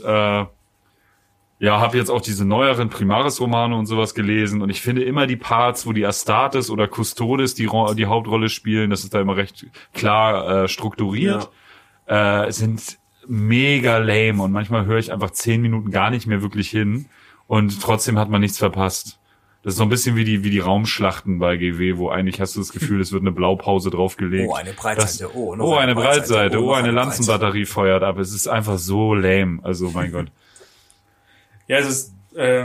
habe jetzt auch diese neueren Primaris-Romane und sowas gelesen und ich finde immer die Parts, wo die Astartes oder Custodes die Hauptrolle spielen, das ist da immer recht klar strukturiert, sind mega lame und manchmal höre ich einfach 10 Minuten gar nicht mehr wirklich hin und trotzdem hat man nichts verpasst. Das ist so ein bisschen wie die Raumschlachten bei GW, wo eigentlich hast du das Gefühl, es wird eine Blaupause draufgelegt. Oh, eine Breitseite. Eine Breitseite. Eine Lanzenbatterie feuert ab. Es ist einfach so lame. Also, mein Gott. Ja, es ist,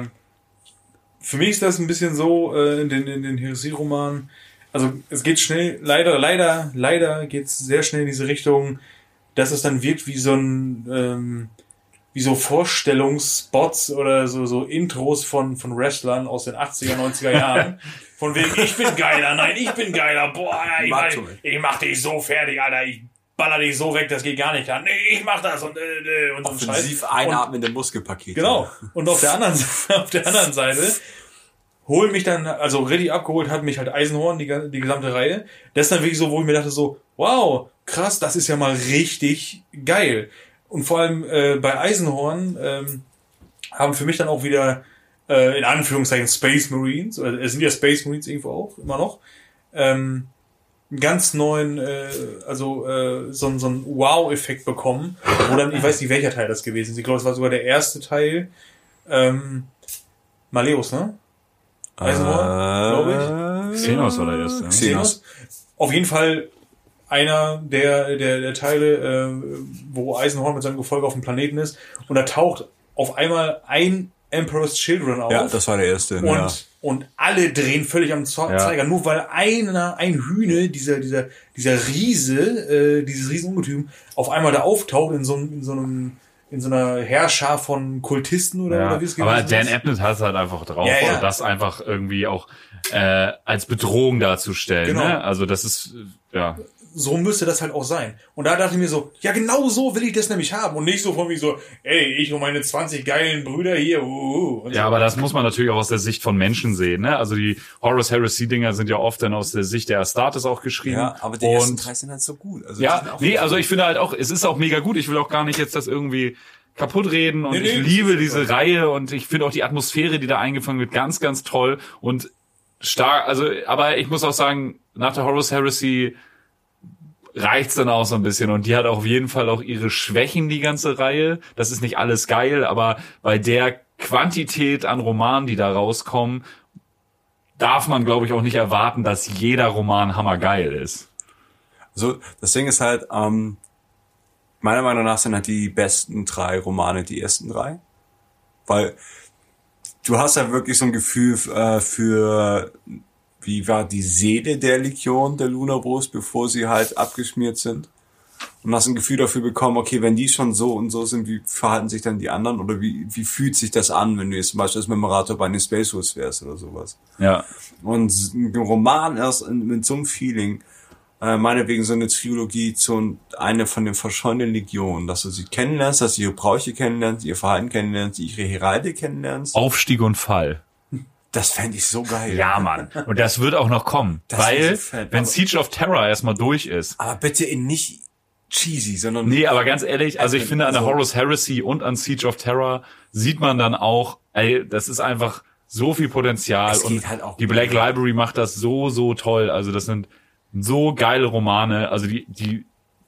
für mich ist das ein bisschen so, in den Heresie-Romanen. Also, es geht schnell, leider geht's sehr schnell in diese Richtung, dass es dann wirkt wie so ein, wie so Vorstellungsspots oder so Intros von Wrestlern aus den 80er, 90er Jahren. Von wegen, ich bin geiler, boah, ich mach dich so fertig, Alter, ich baller dich so weg, das geht gar nicht an. Nee, ich mach das und so ein Scheiß. Offensiv einatmende Muskelpakete. Genau. Und auf der anderen Seite holen mich dann, also richtig abgeholt hat mich halt Eisenhorn, die gesamte Reihe. Das ist dann wirklich so, wo ich mir dachte so, wow, krass, das ist ja mal richtig geil. Und vor allem bei Eisenhorn haben für mich dann auch wieder in Anführungszeichen Space Marines, oder es sind ja Space Marines irgendwo auch, immer noch, einen ganz neuen, so einen Wow-Effekt bekommen, wo dann, ich weiß nicht, welcher Teil das gewesen ist. Ich glaube, es war sogar der erste Teil, Malleus, ne? Eisenhorn, glaube ich. Xenos war der erste. Xenos. Auf jeden Fall einer der Teile, wo Eisenhorn mit seinem Gefolge auf dem Planeten ist und da taucht auf einmal ein Emperor's Children auf. Ja, das war der erste. Und alle drehen völlig am Zeiger, nur weil ein Hühne, dieser Riese, dieses Riesenungetüm, auf einmal da auftaucht in so einer Heerschar von Kultisten oder wie es aber Dan Abnett hat es halt einfach drauf, das einfach irgendwie auch als Bedrohung darzustellen. Genau. Ne? Also das ist, so müsste das halt auch sein. Und da dachte ich mir so, ja genau so will ich das nämlich haben. Und nicht so von wie so, ey, ich und meine 20 geilen Brüder hier. Und ja, so. aber das muss man natürlich auch aus der Sicht von Menschen sehen. Ne? Also die Horus Heresy-Dinger sind ja oft dann aus der Sicht der Astartes auch geschrieben. Ja, aber die ersten 3 sind halt so gut. Also also ich finde halt auch, es ist auch mega gut. Ich will auch gar nicht jetzt das irgendwie kaputt reden und ich liebe diese Reihe und ich finde auch die Atmosphäre, die da eingefangen wird, ganz, ganz toll und stark. Also, aber ich muss auch sagen, nach der Horus Heresy reicht's dann auch so ein bisschen und die hat auf jeden Fall auch ihre Schwächen, die ganze Reihe. Das ist nicht alles geil, aber bei der Quantität an Romanen, die da rauskommen, darf man, glaube ich, auch nicht erwarten, dass jeder Roman hammergeil ist. Also das Ding ist halt, meiner Meinung nach sind halt die besten 3 Romane die ersten 3, weil du hast ja wirklich so ein Gefühl für wie war die Seele der Legion der Lunarbros, bevor sie halt abgeschmiert sind. Und hast ein Gefühl dafür bekommen, okay, wenn die schon so und so sind, wie verhalten sich dann die anderen? Oder wie fühlt sich das an, wenn du jetzt zum Beispiel als Memorator bei den Space Wars wärst oder sowas? Ja. Und ein Roman erst mit so einem Feeling, meinetwegen so eine Trilogie zu einer von den verschollenen Legionen, dass du sie kennenlernst, dass du ihre Bräuche kennenlernst, ihr Verhalten kennenlernst, ihre Heralde kennenlernst. Aufstieg und Fall. Das fände ich so geil. Ja, Mann. Und das wird auch noch kommen. Weil, wenn Siege of Terror erstmal durch ist. Aber bitte nicht cheesy, sondern... Nee, aber ganz ehrlich, also ich finde an der Horus Heresy und an Siege of Terror sieht man dann auch, ey, das ist einfach so viel Potenzial. Und halt auch die Black Library macht das so, so toll. Also das sind so geile Romane. Also die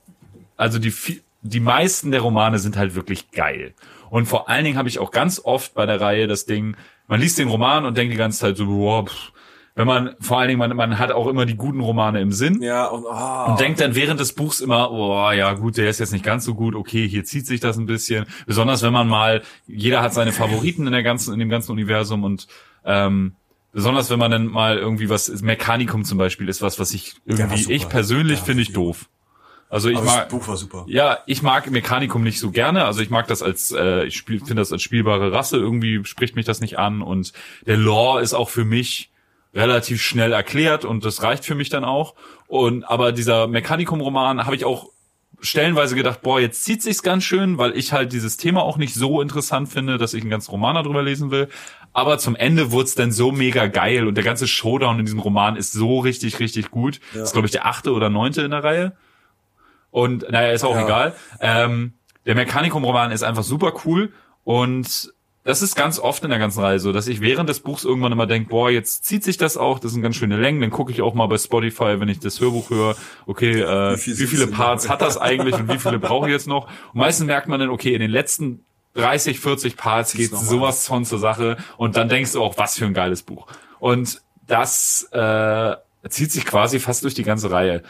meisten der Romane sind halt wirklich geil. Und vor allen Dingen habe ich auch ganz oft bei der Reihe das Ding, man liest den Roman und denkt die ganze Zeit so, boah, wenn man, vor allen Dingen, man hat auch immer die guten Romane im Sinn. Ja, und denkt dann während des Buchs immer, oh ja gut, der ist jetzt nicht ganz so gut, okay, hier zieht sich das ein bisschen. Besonders wenn man mal, jeder hat seine Favoriten in dem ganzen Universum und besonders wenn man dann mal irgendwie Mechanicum zum Beispiel ist was ich irgendwie, ich persönlich finde ich doof. Also das Buch war super. Ja, ich mag Mechanicum nicht so gerne. Also ich mag das finde das als spielbare Rasse. Irgendwie spricht mich das nicht an. Und der Lore ist auch für mich relativ schnell erklärt und das reicht für mich dann auch. Aber dieser Mechanicum-Roman habe ich auch stellenweise gedacht, boah, jetzt zieht sich's ganz schön, weil ich halt dieses Thema auch nicht so interessant finde, dass ich einen ganzen Roman darüber lesen will. Aber zum Ende wurde es dann so mega geil und der ganze Showdown in diesem Roman ist so richtig, richtig gut. Ja. Das ist, glaube ich, der 8. oder 9. in der Reihe. Und naja, ist auch egal. Der Mechanicum-Roman ist einfach super cool und das ist ganz oft in der ganzen Reihe so, dass ich während des Buchs irgendwann immer denke, boah, jetzt zieht sich das auch, das sind ganz schöne Längen, dann gucke ich auch mal bei Spotify, wenn ich das Hörbuch höre, okay, wie viele Parts hat das eigentlich und wie viele brauche ich jetzt noch? Und meistens merkt man dann, okay, in den letzten 30, 40 Parts geht sowas von zur Sache und dann denkst du auch, was für ein geiles Buch. Und das zieht sich quasi fast durch die ganze Reihe.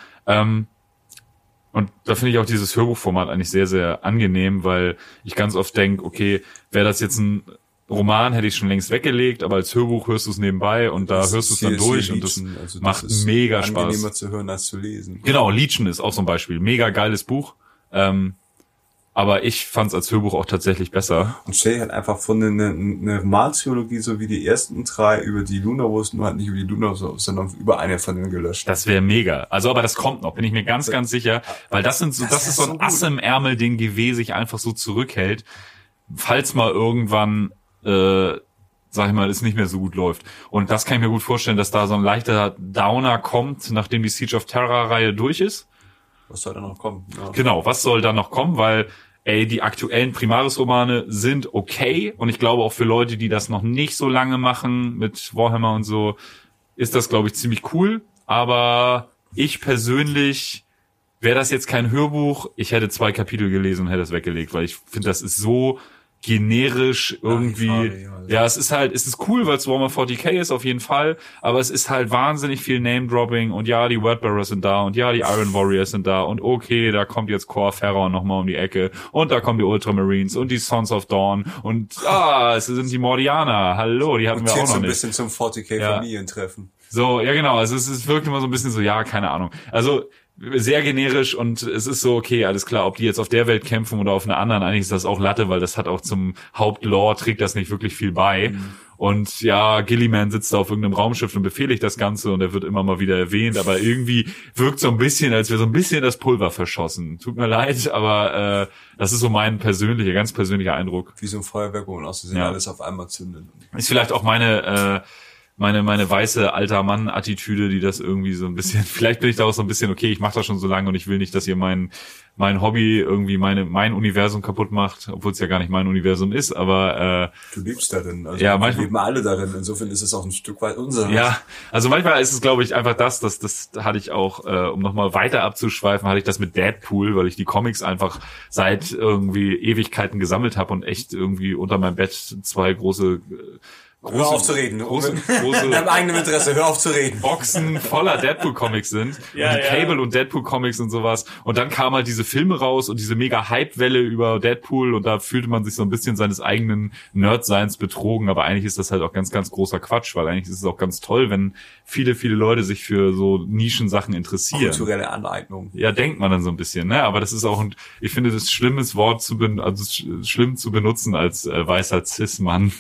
Und da finde ich auch dieses Hörbuchformat eigentlich sehr, sehr angenehm, weil ich ganz oft denke, okay, wäre das jetzt ein Roman, hätte ich schon längst weggelegt, aber als Hörbuch hörst du es nebenbei und da hörst du es dann durch und das macht mega Spaß. Angenehmer zu hören als zu lesen. Genau, Legion ist auch so ein Beispiel. Mega geiles Buch. Aber ich fand es als Hörbuch auch tatsächlich besser. Und stell dir halt einfach von eine Romantrilogie, so wie die ersten 3 über die Lunarwurst, nur halt nicht über die Lunarwurst, sondern über eine von denen gelöscht. Das wäre mega. Also, aber das kommt noch, bin ich mir ganz, ganz sicher. Weil das ist so ein Ass im Ärmel, den GW sich einfach so zurückhält. Falls mal irgendwann, sag ich mal, es nicht mehr so gut läuft. Und das kann ich mir gut vorstellen, dass da so ein leichter Downer kommt, nachdem die Siege of Terror-Reihe durch ist. Was soll da noch kommen? Ja. Genau, was soll da noch kommen? Weil, die aktuellen Primaris-Romane sind okay. Und ich glaube auch für Leute, die das noch nicht so lange machen mit Warhammer und so, ist das, glaube ich, ziemlich cool. Aber ich persönlich, wäre das jetzt kein Hörbuch, ich hätte 2 Kapitel gelesen und hätte es weggelegt, weil ich finde, das ist so generisch irgendwie. Ja, es ist cool, weil es Warhammer 40k ist, auf jeden Fall, aber es ist halt wahnsinnig viel Name-Dropping und ja, die Wordbearers sind da und ja, die Iron Warriors sind da und okay, da kommt jetzt Core Pharaoh nochmal um die Ecke und da kommen die Ultramarines und die Sons of Dawn und es sind die Mordianer, hallo, die hatten wir auch noch nicht. So ein bisschen zum 40k-Familientreffen. So, ja genau, also es wirkt immer so ein bisschen so, ja, keine Ahnung. Also sehr generisch und es ist so, okay, alles klar, ob die jetzt auf der Welt kämpfen oder auf einer anderen, eigentlich ist das auch Latte, weil das hat auch zum Hauptlore, trägt das nicht wirklich viel bei. Mhm. Und ja, Gilliman sitzt da auf irgendeinem Raumschiff und befehligt das Ganze und er wird immer mal wieder erwähnt, aber irgendwie wirkt so ein bisschen, als wäre so ein bisschen das Pulver verschossen. Tut mir leid, aber das ist so mein ganz persönlicher Eindruck. Wie so ein Feuerwerk, wo man aus Versehen alles auf einmal zündet. Ist vielleicht auch meine weiße alter Mann-Attitüde, die das irgendwie so ein bisschen, vielleicht bin ich da auch so ein bisschen, okay, ich mache das schon so lange und ich will nicht, dass ihr mein Hobby irgendwie mein Universum kaputt macht, obwohl es ja gar nicht mein Universum ist, aber du lebst darin, also ja, wir leben alle darin, insofern ist es auch ein Stück weit unser. Ja, also manchmal ist es, glaube ich, einfach das hatte ich auch, um nochmal weiter abzuschweifen, hatte ich das mit Deadpool, weil ich die Comics einfach seit irgendwie Ewigkeiten gesammelt habe und echt irgendwie unter meinem Bett 2 große hör auf zu reden. Große in deinem eigenen Interesse, hör auf zu reden. Boxen voller Deadpool-Comics sind. Ja, und Cable und Deadpool-Comics und sowas. Und dann kamen halt diese Filme raus und diese mega Hype-Welle über Deadpool und da fühlte man sich so ein bisschen seines eigenen Nerd-Seins betrogen. Aber eigentlich ist das halt auch ganz, ganz großer Quatsch, weil eigentlich ist es auch ganz toll, wenn viele, viele Leute sich für so Nischensachen interessieren. Kulturelle Aneignung. Ja, denkt man dann so ein bisschen, ne? Aber das ist auch ich finde das schlimmes Wort schlimm zu benutzen als weißer Cis-Mann.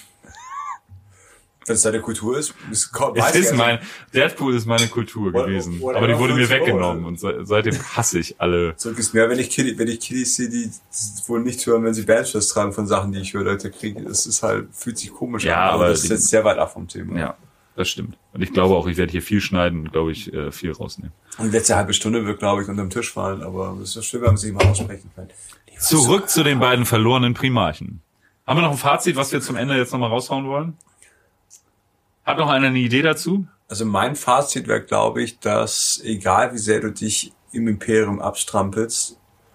Wenn es deine Kultur ist, Deadpool ist meine Kultur gewesen. Aber die wurde mir weggenommen und seitdem hasse ich alle. Zurück ist mehr, wenn ich Kiddies sehe, die wohl nicht hören, wenn sie Bandshirts tragen von Sachen, die ich höre, Leute kriege. Das ist halt, fühlt sich komisch an. Aber das ist jetzt sehr weit ab vom Thema. Ja, das stimmt. Und ich glaube auch, ich werde hier viel schneiden und glaube ich viel rausnehmen. Und die letzte halbe Stunde wird, glaube ich, unterm Tisch fallen, aber es ist so schön, wenn man sich mal aussprechen kann. Zurück zu den beiden verlorenen Primarchen. Haben wir noch ein Fazit, was wir zum Ende jetzt nochmal raushauen wollen? Hat noch einer eine Idee dazu? Also mein Fazit wäre, glaube ich, dass egal wie sehr du dich im Imperium abstrampelst,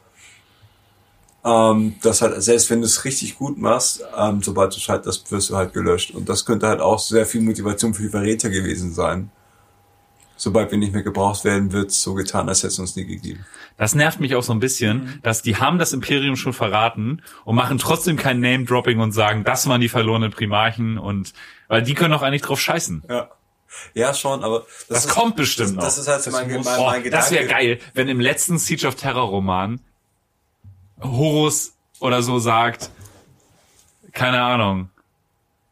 dass halt, selbst wenn du es richtig gut machst, sobald du scheiterst, wirst du halt gelöscht. Und das könnte halt auch sehr viel Motivation für die Verräter gewesen sein. Sobald wir nicht mehr gebraucht werden, wird so getan, als hätte es uns nie gegeben. Das nervt mich auch so ein bisschen, dass die haben das Imperium schon verraten und machen trotzdem kein Name-Dropping und sagen, das waren die verlorenen Primarchen und weil die können auch eigentlich drauf scheißen. Ja, schon, aber das kommt bestimmt noch. Das ist halt mein Gedanke. Das wäre geil, wenn im letzten Siege of Terror Roman Horus oder so sagt, keine Ahnung,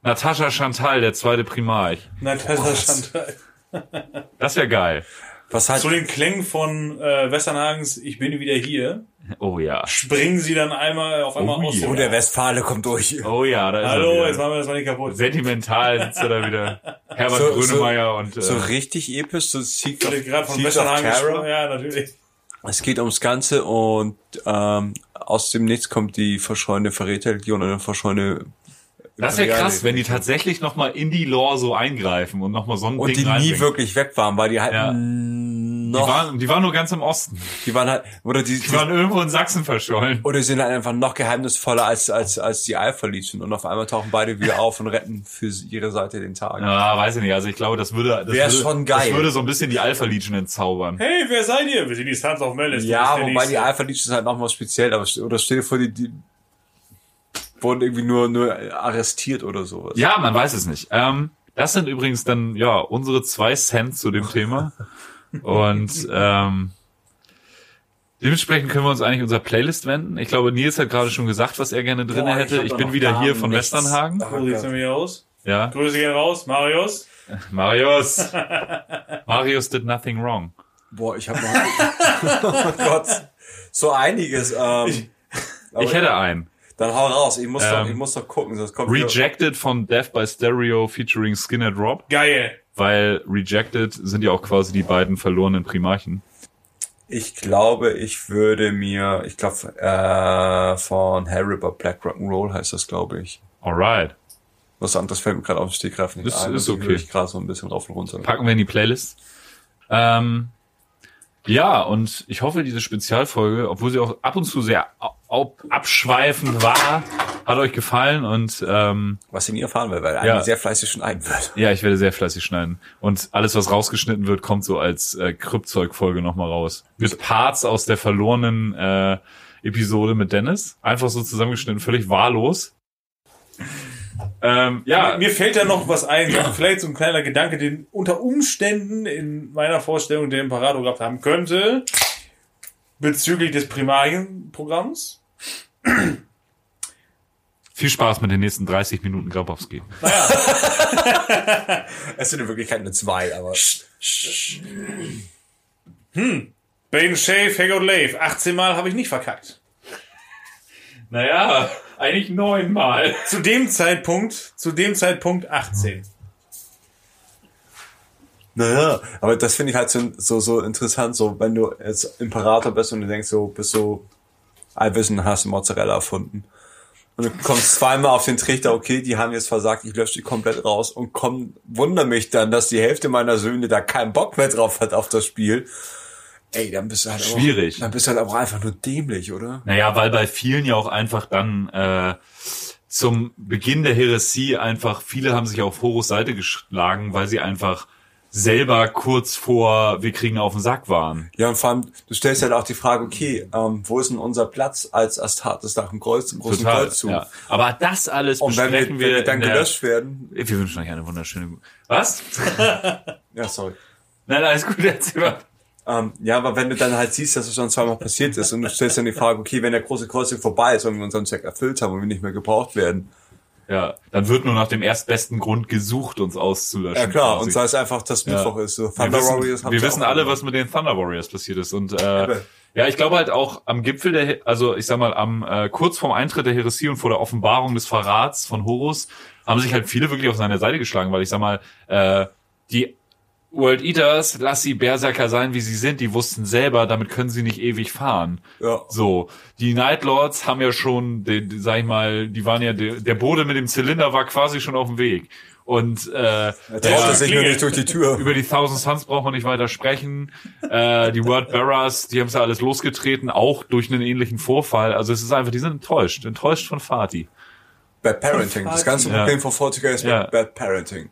Natascha Chantal, der zweite Primarch. Natascha Chantal. Das wäre geil. Was halt, Zu den Klängen von Westernhagens Ich bin wieder hier, Oh ja. springen sie dann auf einmal Oh aus yeah. oh, der Westfale kommt durch. Oh ja, da ist er Hallo, wieder. jetzt machen wir das mal nicht kaputt. Sentimental sitzt er da wieder. Herbert So- Grönemeyer und So richtig episch, so Siege Ich gerade von Siege of Westernhagen gesprochen. Terror. Ja, natürlich. Es geht ums Ganze und aus dem Nichts kommt die verschollene Verräterlegion und eine verschollene das wäre krass, wenn die tatsächlich nochmal in die Lore so eingreifen und nochmal so ein und Ding die nie reinbringen. wirklich weg waren, weil die halt Ja. noch Die waren nur ganz im Osten. die waren halt Die waren irgendwo in Sachsen verschollen. oder sind halt einfach noch geheimnisvoller als die Alpha Legion und auf einmal tauchen beide wieder auf und retten für ihre Seite den Tag. Ja, weiß ich nicht. Also ich glaube, das würde schon geil. Das würde so ein bisschen die Alpha Legion entzaubern. Hey, wer seid ihr? Wir sind die Sons of Malice. Du Ja, bist der wobei die Nächste. Alpha Legion ist halt nochmal speziell, aber oder stell dir vor, die wurden irgendwie nur arrestiert oder sowas. Ja, man weiß es nicht. Das sind übrigens dann ja unsere 2 Cent zu dem Thema. Und dementsprechend können wir uns eigentlich unserer Playlist wenden. Ich glaube, Nils hat gerade schon gesagt, was er gerne drin Boah, ich hätte. hab Ich da bin noch wieder gar hier von nichts. Westernhagen. So sieht's nämlich aus. Ja. Grüße gehen raus, Marius. Marius. Marius did nothing wrong. Boah, ich habe noch oh Gott, so einiges. Ich hätte einen. Dann hau raus. Ich muss doch gucken, sonst kommt Rejected von Death by Stereo featuring Skinner Drop. Geil. Weil Rejected sind ja auch quasi die beiden verlorenen Primarchen. Ich glaube, von Harry by Black Rock'n'Roll heißt das, glaube ich. Alright. Was anderes fällt mir gerade auf den Stegreif nicht Ist ein. okay. Die höre ich gerade so ein bisschen rauf und runter. Packen wir in die Playlist. Ja, und ich hoffe, diese Spezialfolge, obwohl sie auch ab und zu sehr abschweifend war, hat euch gefallen und Was ihr nie erfahren werdet, weil Ja. Andi sehr fleißig schneiden wird. ja, ich werde sehr fleißig schneiden. Und alles, was rausgeschnitten wird, kommt so als Kryptzeug-Folge nochmal raus. Mit Parts aus der verlorenen Episode mit Dennis. Einfach so zusammengeschnitten, völlig wahllos. Ja, Mir fällt da noch was ein. Vielleicht so ein kleiner Gedanke, den unter Umständen in meiner Vorstellung der Imperator gehabt haben könnte. Bezüglich des Primarienprogramms. viel Spaß mit den nächsten 30 Minuten Grabowski. Es sind in Wirklichkeit nur 2, aber... Bane Shave, Haggard Lave. 18 Mal habe ich nicht verkackt. Naja, eigentlich 9 Mal. Zu dem Zeitpunkt 18. Naja, aber das finde ich halt so interessant, so wenn du jetzt Imperator bist und du denkst so, bist so allwissend, hast Mozzarella erfunden. Und du kommst zweimal auf den Trichter, okay, die haben jetzt versagt, ich lösche die komplett raus und wundere mich dann, dass die Hälfte meiner Söhne da keinen Bock mehr drauf hat auf das Spiel. Ey, dann bist du halt Schwierig. Dann bist du halt auch einfach nur dämlich, oder? Naja, weil bei vielen ja auch einfach dann zum Beginn der Häresie einfach, viele haben sich auf Horus Seite geschlagen, weil sie einfach selber kurz vor wir kriegen auf den Sack waren. Ja, und vor allem, du stellst halt auch die Frage, okay, wo ist denn unser Platz als Astartes nach dem großen Kreuzzug? Ja. Aber das alles Und wenn besprechen wir dann in der- gelöscht werden... Wir wünschen euch eine wunderschöne... Was? Ja, sorry. Nein, alles gut, erzähl mal. Ja, aber wenn du dann halt siehst, dass es schon zweimal passiert ist und du stellst dann die Frage, okay, wenn der große Kreuzzug vorbei ist und wir unseren Zweck erfüllt haben und wir nicht mehr gebraucht werden. Ja, dann wird nur nach dem erstbesten Grund gesucht, uns auszulöschen. Ja klar, quasi. und sei es einfach, dass Mittwoch ist. So, Wir Thunder wissen, Warriors haben wir sie wissen auch alle, gemacht. was mit den Thunder Warriors passiert ist. Und ja, ich glaube halt auch am Gipfel also ich sag mal, kurz vorm Eintritt der Häresie und vor der Offenbarung des Verrats von Horus haben sich halt viele wirklich auf seine Seite geschlagen, weil ich sag mal, die World Eaters, lass sie Berserker sein, wie sie sind, die wussten selber, damit können sie nicht ewig fahren. Ja. So, die Night Lords haben ja schon, sag ich mal, die waren ja, der Bode mit dem Zylinder war quasi schon auf dem Weg. Und Er traute sich nur nicht durch die Tür. über die Thousand Suns braucht man nicht weiter sprechen. Die Word Bearers, die haben es ja alles losgetreten, auch durch einen ähnlichen Vorfall. Also es ist einfach, die sind enttäuscht von Fatih. Bad Parenting. Das ganze Ja. Problem von 40k ist Ja. Bad Parenting.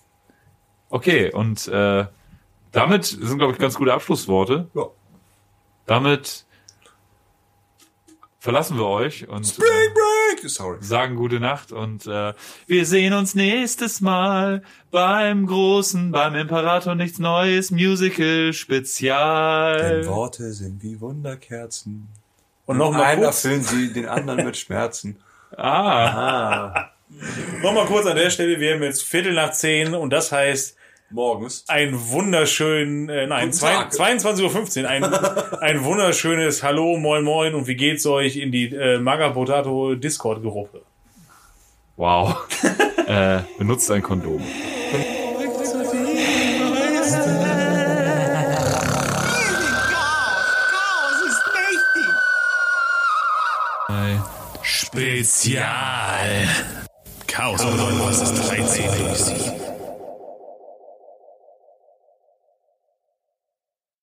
Okay, und damit sind, glaube ich, ganz gute Abschlussworte. Ja. Damit verlassen wir euch und Spring Break! Sorry. sagen gute Nacht und wir sehen uns nächstes Mal beim Imperator nichts Neues Musical Spezial. Denn Worte sind wie Wunderkerzen. Und noch mal einen kurz. erfüllen sie, den anderen mit Schmerzen. Ah. Nochmal kurz an der Stelle, wir haben jetzt 10:15 und das heißt Morgens. ein wunderschönen, 22:15 Uhr, ein wunderschönes Hallo, moin moin und wie geht's euch in die Magabotato Discord-Gruppe. Wow. Benutzt ein Kondom. Spezial. Chaos bedeutet, was ist 13 durch 7.